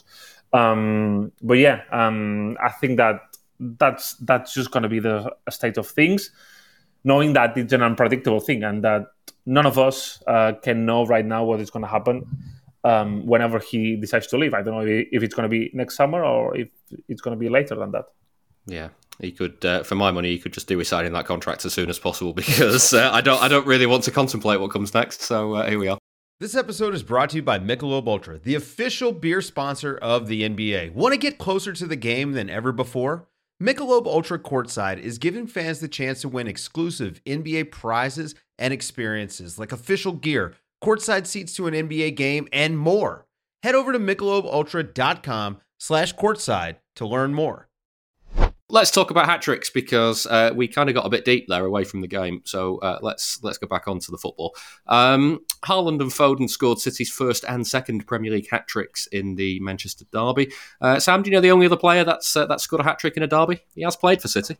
Um, but yeah, um, I think that that's that's just going to be the state of things, knowing that it's an unpredictable thing and that none of us uh, can know right now what is going to happen um, whenever he decides to leave. I don't know if it's going to be next summer or if it's going to be later than that. Yeah. He could, uh, for my money, he could just do with signing that contract as soon as possible because uh, I don't, I don't really want to contemplate what comes next. So uh, here we are. This episode is brought to you by Michelob Ultra, the official beer sponsor of the N B A. Want to get closer to the game than ever before? Michelob Ultra Courtside is giving fans the chance to win exclusive N B A prizes and experiences like official gear, courtside seats to an N B A game, and more. Head over to michelobultra.com slash courtside to learn more. Let's talk about hat-tricks because uh, we kind of got a bit deep there away from the game. So uh, let's let's go back onto the football. Um, Haaland and Foden scored City's first and second Premier League hat-tricks in the Manchester derby. Uh, Sam, do you know the only other player that's uh, that's scored a hat-trick in a derby? He has played for City.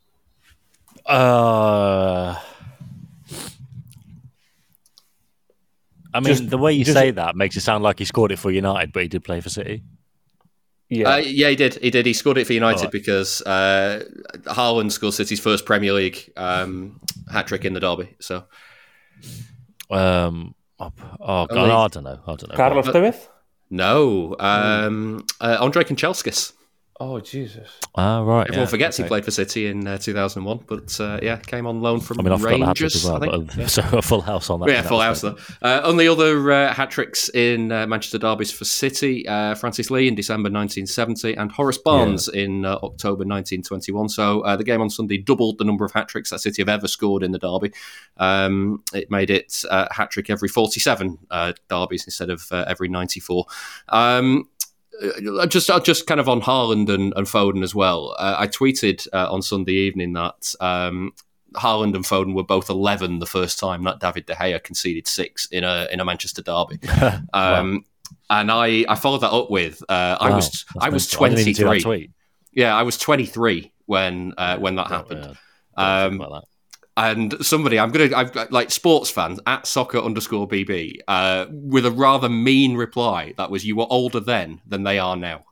Uh, I mean, Just- the way you just- say that makes it sound like he scored it for United, but he did play for City. Yeah, Uh, yeah, he did. He did. He scored it for United Right. because uh, Haaland scored City's first Premier League um, hat-trick in the derby. So Um, oh, oh God, Only- I don't know. I don't know. Carlos Tevez? no, um, uh, Andre Kanchelskis. Oh, Jesus. Ah, right. Everyone yeah, forgets okay. he played for City in uh, two thousand one, but uh, yeah, came on loan from I mean, I forgot the hat trick Rangers. as well, I think. but, uh, so a full house on that. Yeah, in that full house respect. though. Uh, only other uh, hat tricks in uh, Manchester derbies for City: uh, Francis Lee in December nineteen seventy, and Horace Barnes in uh, October nineteen twenty-one. So uh, the game on Sunday doubled the number of hat tricks that City have ever scored in the derby. Um, it made it uh, hat trick every forty-seven uh, derbies instead of uh, every ninety-four. Um, Uh, Just, uh, just kind of on Haaland and, and Foden as well. Uh, I tweeted uh, on Sunday evening that um, Haaland and Foden were both eleven the first time that David De Gea conceded six in a in a Manchester derby. um, and I, I followed that up with uh, I Wow, was that's I was mental. I didn't even see that twenty-three. tweet. Yeah, I was twenty-three when uh, when that happened. Yeah, don't Um, think about that. And somebody, I'm gonna, I've got like sports fans at soccer underscore B B, uh, with a rather mean reply that was, "You were older then than they are now."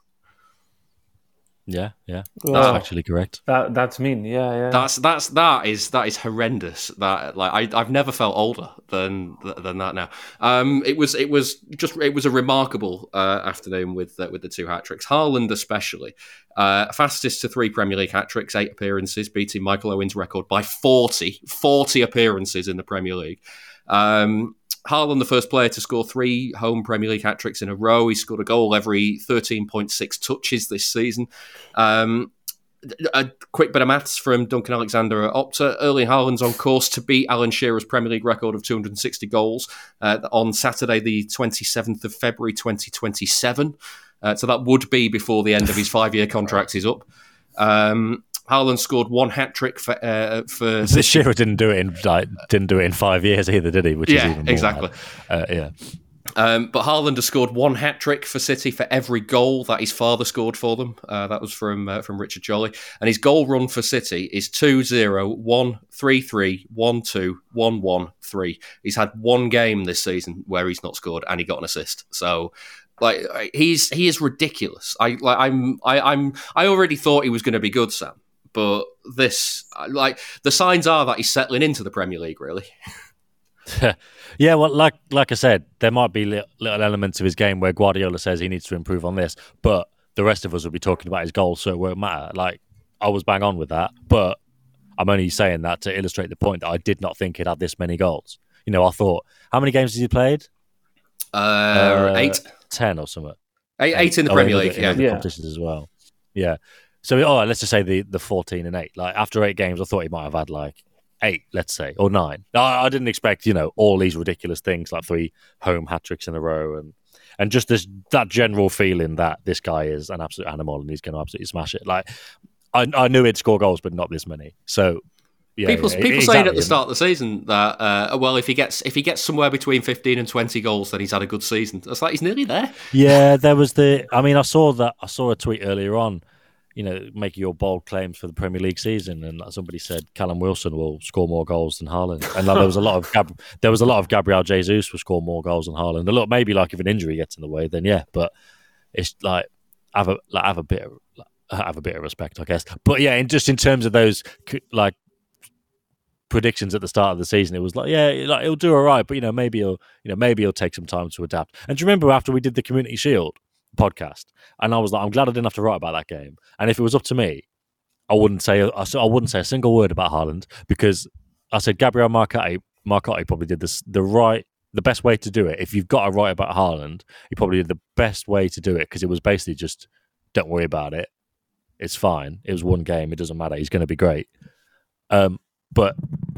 Yeah, yeah, Well, that's actually correct. That that's mean. Yeah, yeah. That's that's that is that is horrendous. That like I I've never felt older than than that now. Um, it was it was just it was a remarkable uh, afternoon with uh, with the two hat tricks. Haaland especially, uh, fastest to three Premier League hat tricks, eight appearances, beating Michael Owen's record by forty, forty appearances in the Premier League. Um, Haaland, the first player to score three home Premier League hat-tricks in a row. He scored a goal every thirteen point six touches this season. Um, a quick bit of maths from Duncan Alexander at Opta. Erling Haaland's on course to beat Alan Shearer's Premier League record of two hundred sixty goals uh, on Saturday, the twenty-seventh of February, twenty twenty-seven. Uh, so that would be before the end of his five-year contract is up. Um, Haaland scored one hat trick for uh, for. This Shearer didn't do it in like didn't do it in five years either, did he? Which yeah, is even more exactly. Uh, yeah. Um, but Haaland has scored one hat trick for City for every goal that his father scored for them. Uh, that was from uh, from Richard Jolly, and his goal run for City is two zero one three three one two one one three. He's had one game this season where he's not scored, and he got an assist. So. Like he's he is ridiculous. I like I'm I, I'm I already thought he was going to be good, Sam. But this, like, the signs are that he's settling into the Premier League, really. Yeah, well, like like I said, there might be little, little elements of his game where Guardiola says he needs to improve on this, but the rest of us will be talking about his goals, so it won't matter. Like, I was bang on with that, but I'm only saying that to illustrate the point that I did not think he'd had this many goals. You know, I thought, how many games has he played? Uh, uh eight. Ten or something. Eight, eight in the oh, Premier League, in yeah. other yeah. competitions as well. Yeah. So, oh, let's just say the, the fourteen and eight. Like, after eight games, I thought he might have had, like, eight, let's say, or nine. I, I didn't expect, you know, all these ridiculous things, like three home hat-tricks in a row, and and just this that general feeling that this guy is an absolute animal and he's going to absolutely smash it. Like, I, I knew he'd score goals, but not this many. So, yeah, people yeah, people exactly. saying at the start of the season that uh, well, if he gets if he gets somewhere between fifteen and twenty goals, then he's had a good season. It's like he's nearly there. Yeah, there was the. I mean, I saw that. I saw a tweet earlier on. You know, making your bold claims for the Premier League season, and somebody said Callum Wilson will score more goals than Haaland, and like, there was a lot of Gab- there was a lot of Gabriel Jesus will score more goals than Haaland. And look, maybe like if an injury gets in the way, then yeah, but it's like have a like, have a bit of, like, have a bit of respect, I guess. But yeah, in, just in terms of those like predictions at the start of the season, it was like yeah, like he'll do all right, but you know maybe he'll you know maybe he'll take some time to adapt. And do you remember after we did the Community Shield podcast, and I was like, I'm glad I didn't have to write about that game. And if it was up to me, I wouldn't say I wouldn't say a single word about Haaland, because I said Gabriel Marcotti, Marcotti probably did this the right, the best way to do it. If you've got to write about Haaland, he probably did the best way to do it, because it was basically just don't worry about it. It's fine. It was one game. It doesn't matter. He's going to be great. Um, but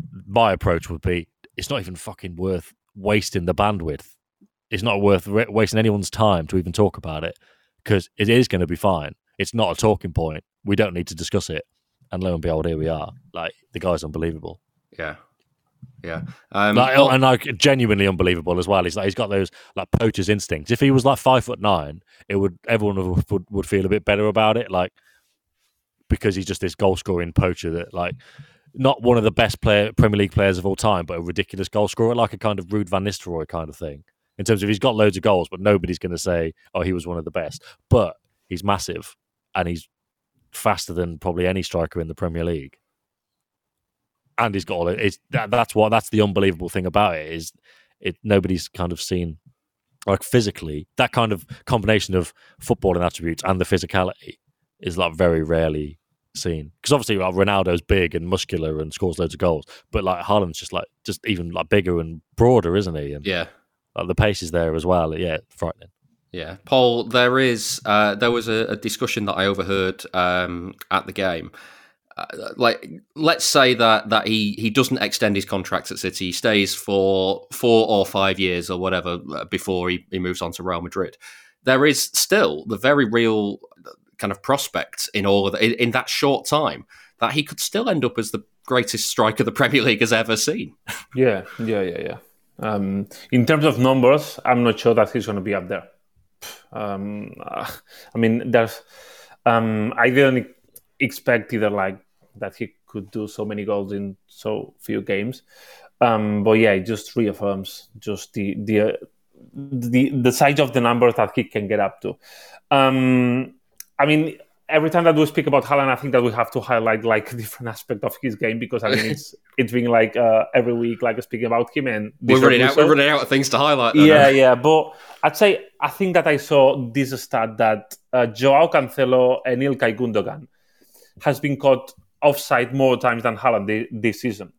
my approach would be, it's not even fucking worth wasting the bandwidth. It's not worth re- wasting anyone's time to even talk about it, because it is going to be fine. It's not a talking point. We don't need to discuss it. And lo and behold, here we are. Like, the guy's unbelievable. Yeah. Yeah. Um, like, well, and like genuinely unbelievable as well. He's like, he's got those like poacher's instincts. If he was like five foot nine, it would everyone would, would, would feel a bit better about it. Like, because he's just this goal scoring poacher that, like, not one of the best player Premier League players of all time, but a ridiculous goal scorer, like a kind of Ruud van Nistelrooy kind of thing. In terms of he's got loads of goals, but nobody's going to say, oh, he was one of the best. But he's massive, and he's faster than probably any striker in the Premier League. And he's got all it. It's, that, that's what that's the unbelievable thing about it, is it nobody's kind of seen, like, physically, that kind of combination of footballing attributes and the physicality is like very rarely seen. Because obviously, like, Ronaldo's big and muscular and scores loads of goals, but like Haaland's just like just even like bigger and broader, isn't he? And yeah. Like, the pace is there as well. Yeah, frightening. Yeah, Paul. There is uh, there was a, a discussion that I overheard um, at the game. Uh, like, let's say that that he, he doesn't extend his contract at City. He stays for four or five years or whatever before he, he moves on to Real Madrid. There is still the very real kind of prospect in all of the, in, in that short time that he could still end up as the greatest striker the Premier League has ever seen. Yeah, yeah, yeah, yeah. Um, in terms of numbers, I'm not sure that he's going to be up there. Um, uh, I mean, there's. Um, I didn't expect either like that he could do so many goals in so few games. Um, but yeah, it just reaffirms just the the uh, the the size of the numbers that he can get up to. Um, I mean, every time that we speak about Haaland, I think that we have to highlight like a different aspect of his game, because I mean it's it's been like uh, every week like speaking about him, and we're running out. So. We're running out of things to highlight. Though, yeah, no? yeah. But I'd say I think that I saw this stat that uh, Joao Cancelo and Ilkay Gundogan has been caught offside more times than Haaland this, this season,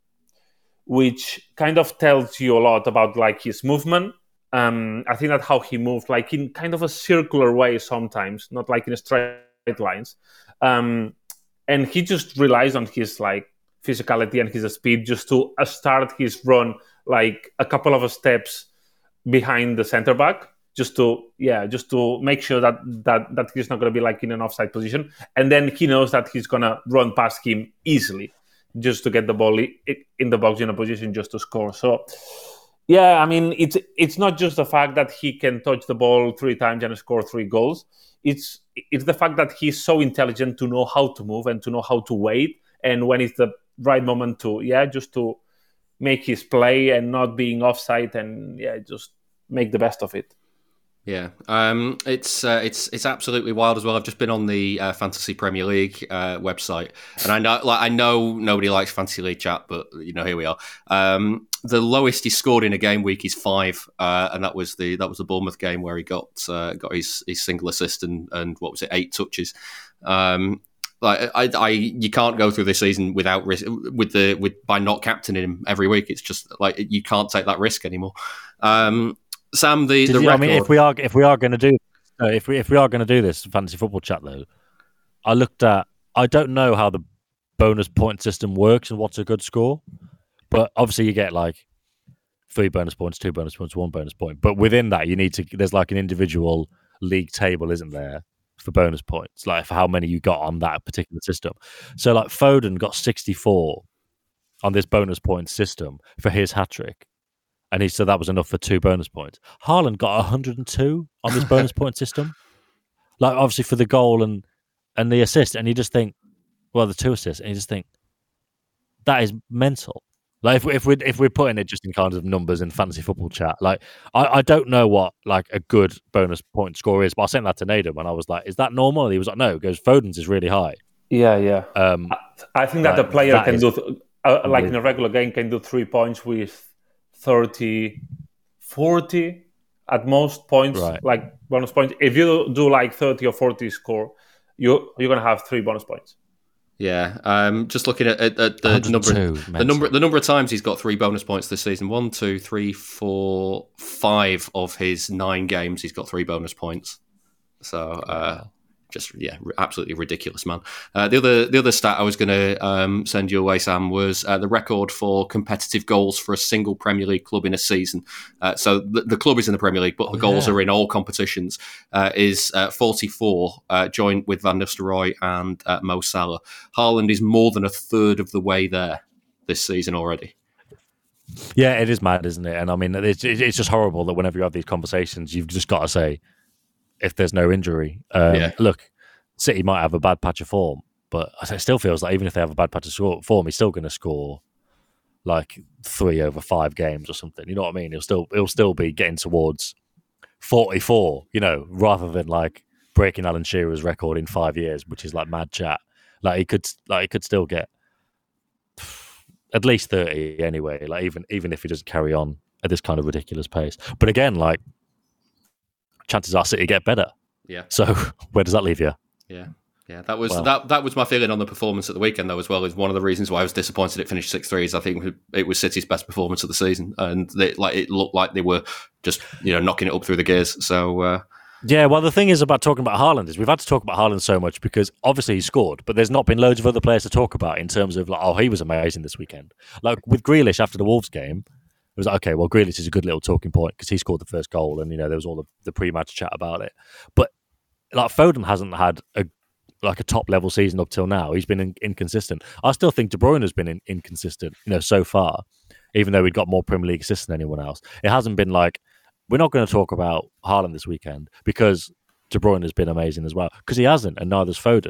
which kind of tells you a lot about like his movement. Um, I think that how he moved, like in kind of a circular way sometimes, not like in straight lines. Um, and he just relies on his like physicality and his speed just to uh, start his run like a couple of steps behind the center back, just to yeah, just to make sure that that that he's not going to be like in an offside position. And then he knows that he's going to run past him easily, just to get the ball in the box in a position just to score. So. Yeah, I mean, it's it's not just the fact that he can touch the ball three times and score three goals. It's it's the fact that he's so intelligent to know how to move and to know how to wait, and when it's the right moment to, yeah, just to make his play and not being offside, and, yeah, just make the best of it. Yeah, um, it's uh, it's it's absolutely wild as well. I've just been on the uh, Fantasy Premier League uh, website, and I know like I know nobody likes Fantasy League chat, but you know here we are. Um, the lowest he scored in a game week is five, uh, and that was the that was the Bournemouth game where he got uh, got his, his single assist and, and what was it, eight touches. Um, like I, I, you can't go through this season without risk with the with by not captaining him every week. It's just like you can't take that risk anymore. Um, Sam, the, the you, record... I mean, if we are if we are going to do uh, if we if we are going to do this fantasy football chat though, I looked at. I don't know how the bonus point system works and what's a good score, but obviously you get like three bonus points, two bonus points, one bonus point. But within that, you need to. There's like an individual league table, isn't there, for bonus points, like for how many you got on that particular system. So like Foden got sixty-four on this bonus point system for his hat trick. And he said that was enough for two bonus points. Haaland got one hundred two on this bonus point system. Like, obviously, for the goal and, and the assist. And you just think, well, the two assists. And you just think, that is mental. Like, if, we, if, we're, if we're putting it just in kind of numbers in fantasy football chat, like, I, I don't know what, like, a good bonus point score is. But I sent that to Nadem and I was like, is that normal? And he was like, no, because Foden's is really high. Yeah, yeah. Um, I, I think that like, the player that can is, do, uh, like in a regular game, can do three points with thirty, forty at most points, right. Like bonus points. If you do like thirty or forty score, you, you're going to have three bonus points. Yeah, um, just looking at, at, at the number, the number, the number of times he's got three bonus points this season. One, two, three, four, five of his nine games, he's got three bonus points. So, uh, just yeah, absolutely ridiculous, man. Uh, the other the other stat I was going to um, send you away, Sam, was uh, the record for competitive goals for a single Premier League club in a season. Uh, so the, the club is in the Premier League, but oh, the goals yeah. are in all competitions. Uh, is uh, forty-four, uh, joined with Van Nistelrooy and uh, Mo Salah. Haaland is more than a third of the way there this season already. Yeah, it is mad, isn't it? And I mean, it's it's just horrible that whenever you have these conversations, you've just got to say, if there's no injury, um, yeah. look, City might have a bad patch of form, but it still feels like even if they have a bad patch of form, he's still going to score like three over five games or something. You know what I mean? He'll still he'll still be getting towards forty-four, you know, rather than like breaking Alan Shearer's record in five years, which is like mad chat. Like he could like he could still get at least thirty anyway. Like even even if he doesn't carry on at this kind of ridiculous pace. But again, like, chances are City get better. Yeah. So where does that leave you? Yeah. Yeah, that was well, that. That was my feeling on the performance at the weekend, though, as well. Is one of the reasons why I was disappointed it finished six three. Is I think it was City's best performance of the season, and they, like it looked like they were just you know knocking it up through the gears. So uh, yeah, well, the thing is about talking about Haaland is we've had to talk about Haaland so much because obviously he scored, but there's not been loads of other players to talk about in terms of like, oh, he was amazing this weekend. Like with Grealish after the Wolves game. It was like, okay, well, Grealish is a good little talking point because he scored the first goal and, you know, there was all the, the pre-match chat about it. But, like, Foden hasn't had a like a top-level season up till now. He's been in, inconsistent. I still think De Bruyne has been in, inconsistent, you know, so far, even though he'd got more Premier League assists than anyone else. It hasn't been like, we're not going to talk about Haaland this weekend because De Bruyne has been amazing as well, because he hasn't, and neither's Foden.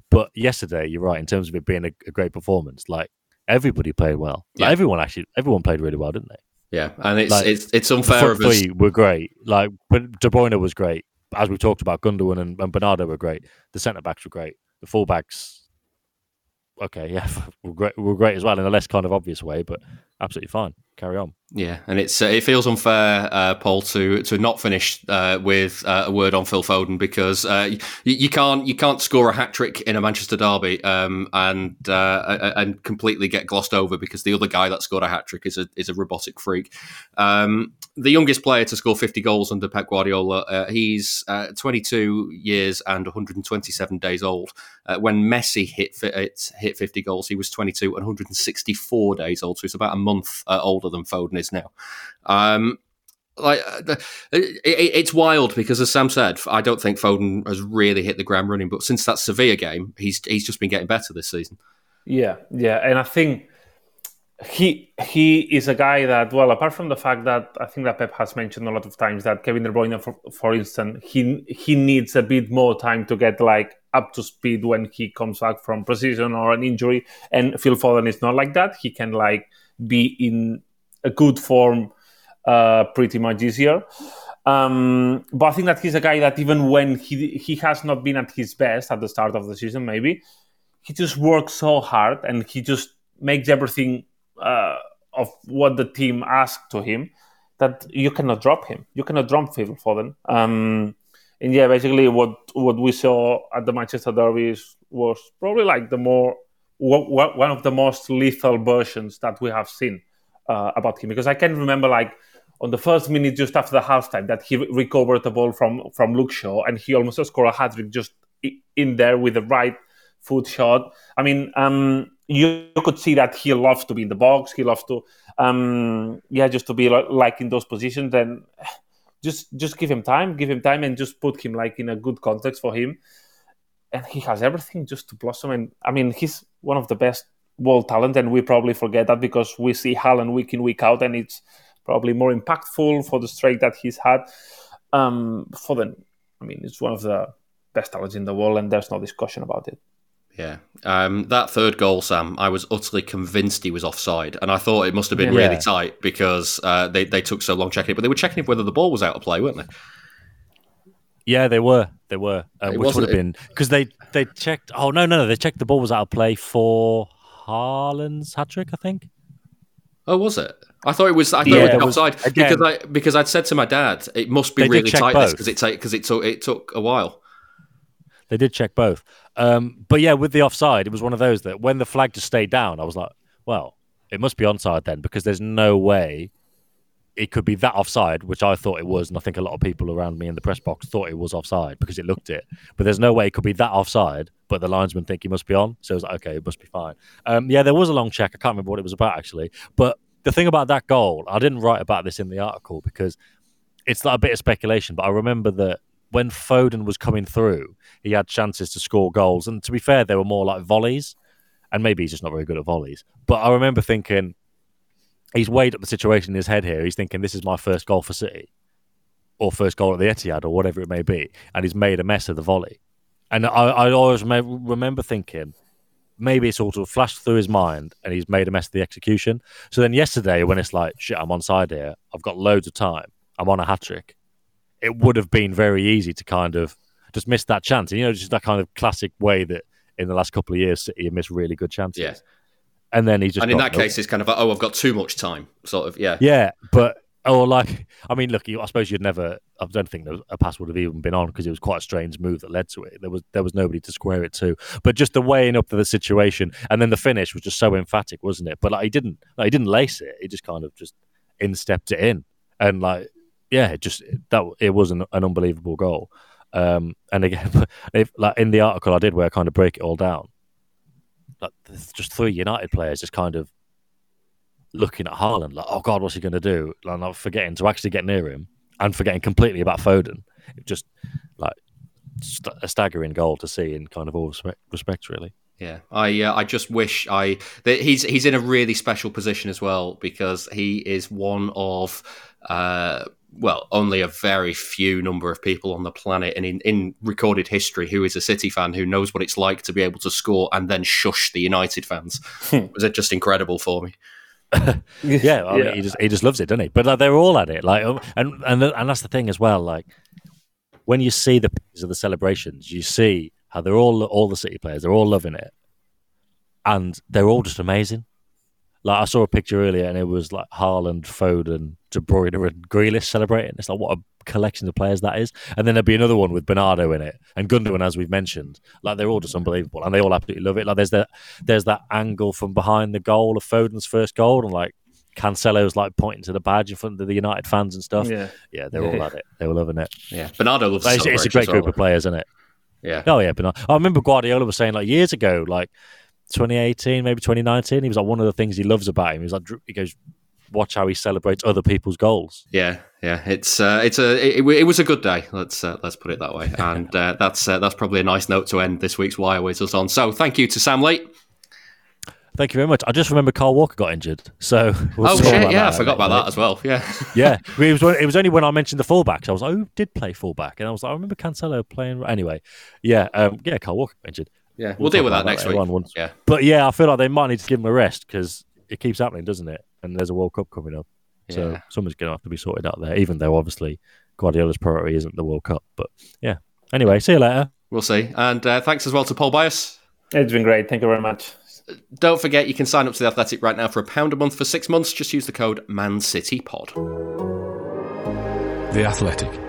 But yesterday, you're right in terms of it being a, a great performance. Like everybody played well. Like, Yeah. Everyone actually, everyone played really well, didn't they? Yeah, and it's Like, it's it's The unfair front of us. three were great. Like but De Bruyne was great, as we talked about. Gundogan and, and Bernardo were great. The centre backs were great. The full backs, okay, yeah, were great. Were great as well in a less kind of obvious way, but absolutely fine. Carry on. Yeah, and it's uh, it feels unfair, uh, Paul, to to not finish uh, with uh, a word on Phil Foden, because uh, you, you can't you can't score a hat trick in a Manchester derby um, and uh, and completely get glossed over because the other guy that scored a hat trick is a is a robotic freak. Um, the youngest player to score fifty goals under Pep Guardiola, uh, he's uh, twenty-two years and one hundred twenty-seven days old. Uh, when Messi hit hit fifty goals, he was twenty-two and one hundred sixty-four days old, so it's about a month uh, older than Foden is now. Um, like uh, it, it, it's wild because, as Sam said, I don't think Foden has really hit the ground running. But since that Sevilla game, he's he's just been getting better this season. Yeah, yeah, and I think he he is a guy that, well, apart from the fact that I think that Pep has mentioned a lot of times that Kevin De Bruyne, for, for instance, he he needs a bit more time to get like up to speed when he comes back from precision or an injury, and Phil Foden is not like that. He can like be in a good form uh, pretty much easier. Um, but I think that he's a guy that even when he he has not been at his best at the start of the season, maybe, he just works so hard and he just makes everything uh, of what the team asked to him that you cannot drop him. You cannot drop Phil Foden. Um, and yeah, basically what, what we saw at the Manchester Derby was probably like the more one of the most lethal versions that we have seen Uh, about him, because I can remember like on the first minute just after the halftime that he re- recovered the ball from from Luke Shaw and he almost scored a hat-trick just in there with the right foot shot. I mean, um, you could see that he loves to be in the box. He loves to, um, yeah, just to be like in those positions. And just just give him time, give him time, and just put him like in a good context for him. And he has everything just to blossom. And I mean, he's one of the best world talent, and we probably forget that because we see Haaland week in, week out, and it's probably more impactful for the streak that he's had. Um, for the, I mean, it's one of the best talents in the world, and there's no discussion about it. Yeah, um, that third goal, Sam, I was utterly convinced he was offside, and I thought it must have been Yeah. really tight because uh, they they took so long checking it, but they were checking whether the ball was out of play, weren't they? Yeah, they were. They were. Uh, It which wasn't- would have been because they they checked. Oh no, no, no! They checked the ball was out of play for Haaland's hat trick, I think. Oh, was it? I thought it was. I thought Yeah, it it was was- offside again- because I because I'd said to my dad it must be They did really check tight both. because it take because it took it took a while. They did check both. Um, but yeah, with the offside, it was one of those that when the flag just stayed down, I was like, well, it must be onside then because there's no way it could be that offside, which I thought it was. And I think a lot of people around me in the press box thought it was offside because it looked it. But there's no way it could be that offside, but the linesman think he must be on. So it was like, okay, it must be fine. Um, yeah, there was a long check. I can't remember what it was about, actually. But the thing about that goal, I didn't write about this in the article because it's like a bit of speculation, but I remember that when Foden was coming through, he had chances to score goals. And to be fair, they were more like volleys. And maybe he's just not very good at volleys. But I remember thinking, he's weighed up the situation in his head here. He's thinking, this is my first goal for City. Or first goal at the Etihad, or whatever it may be. And he's made a mess of the volley. And I, I always rem- remember thinking, maybe it's all sort of flashed through his mind and he's made a mess of the execution. So then yesterday, when it's like, shit, I'm onside here. I've got loads of time. I'm on a hat-trick. It would have been very easy to kind of just miss that chance. And, you know, just that kind of classic way that in the last couple of years, City have missed really good chances. Yeah. And then he just And in got that case, it's kind of like, oh, I've got too much time, sort of. Yeah. yeah, but or like, I mean, look, you, I suppose you'd never. I don't think a pass would have even been on because it was quite a strange move that led to it. There was there was nobody to square it to, but just the weighing up to the situation, and then the finish was just so emphatic, wasn't it? But like, he didn't, like, he didn't lace it. He just kind of just instepped it in, and like, yeah, it just that it was an, an unbelievable goal. Um, and again, if, like in the article I did where I kind of break it all down, like just three United players just kind of looking at Haaland like, oh God, what's he going to do? And I'm forgetting to actually get near him and forgetting completely about Foden. It just like st- a staggering goal to see in kind of all respect, respects, really. Yeah, I uh, I just wish I that he's he's in a really special position as well because he is one of uh, well, only a very few number of people on the planet and in, in recorded history who is a City fan who knows what it's like to be able to score and then shush the United fans. It was just incredible for me. yeah, I mean, Yeah. he just he just loves it, doesn't he? But like, they're all at it, like, um, and and and that's the thing as well. Like when you see the pictures of the celebrations, you see how they're all all the City players, they're all loving it, and they're all just amazing. Like I saw a picture earlier, and it was like Haaland, Foden, De Bruyne, and Grealish celebrating. It's like what a collection of players that is. And then there'd be another one with Bernardo in it and Gundogan, as we've mentioned. Like they're all just unbelievable, and they all absolutely love it. Like there's that there's that angle from behind the goal of Foden's first goal, and like Cancelo's like pointing to the badge in front of the United fans and stuff. Yeah, yeah, they're all at it. They were loving it. Yeah, Bernardo loves. Like, it's, it's a great group well. of players, isn't it? Yeah. Oh yeah, Bernardo. I remember Guardiola was saying like years ago, like twenty eighteen, maybe twenty nineteen. He was like one of the things he loves about him. He was like he goes, watch how he celebrates other people's goals. Yeah, yeah, it's uh, it's a it, it was a good day. Let's uh, let's put it that way, and uh, that's uh, that's probably a nice note to end this week's Wire Whistles on. So, thank you to Sam Lee. Thank you very much. I just remember Carl Walker got injured, so we'll oh talk shit, about yeah, that I forgot about later. that as well. Yeah, yeah. It was it was only when I mentioned the fullbacks. I was like, oh, who did play fullback? And I was like, I remember Cancelo playing. Anyway, yeah, um, yeah, Carl Walker got injured. yeah, we'll, We'll deal talk with that about next that week. later on once. Yeah, But yeah, I feel like they might need to give him a rest because it keeps happening, doesn't it? And there's a World Cup coming up. So Yeah. something's going to have to be sorted out there, even though obviously Guardiola's priority isn't the World Cup. But yeah. Anyway, see you later. we'll see. And uh, thanks as well to Paul Bias. It's been great. Thank you very much. Don't forget, you can sign up to The Athletic right now for a pound a month for six months. Just use the code ManCityPod. The Athletic.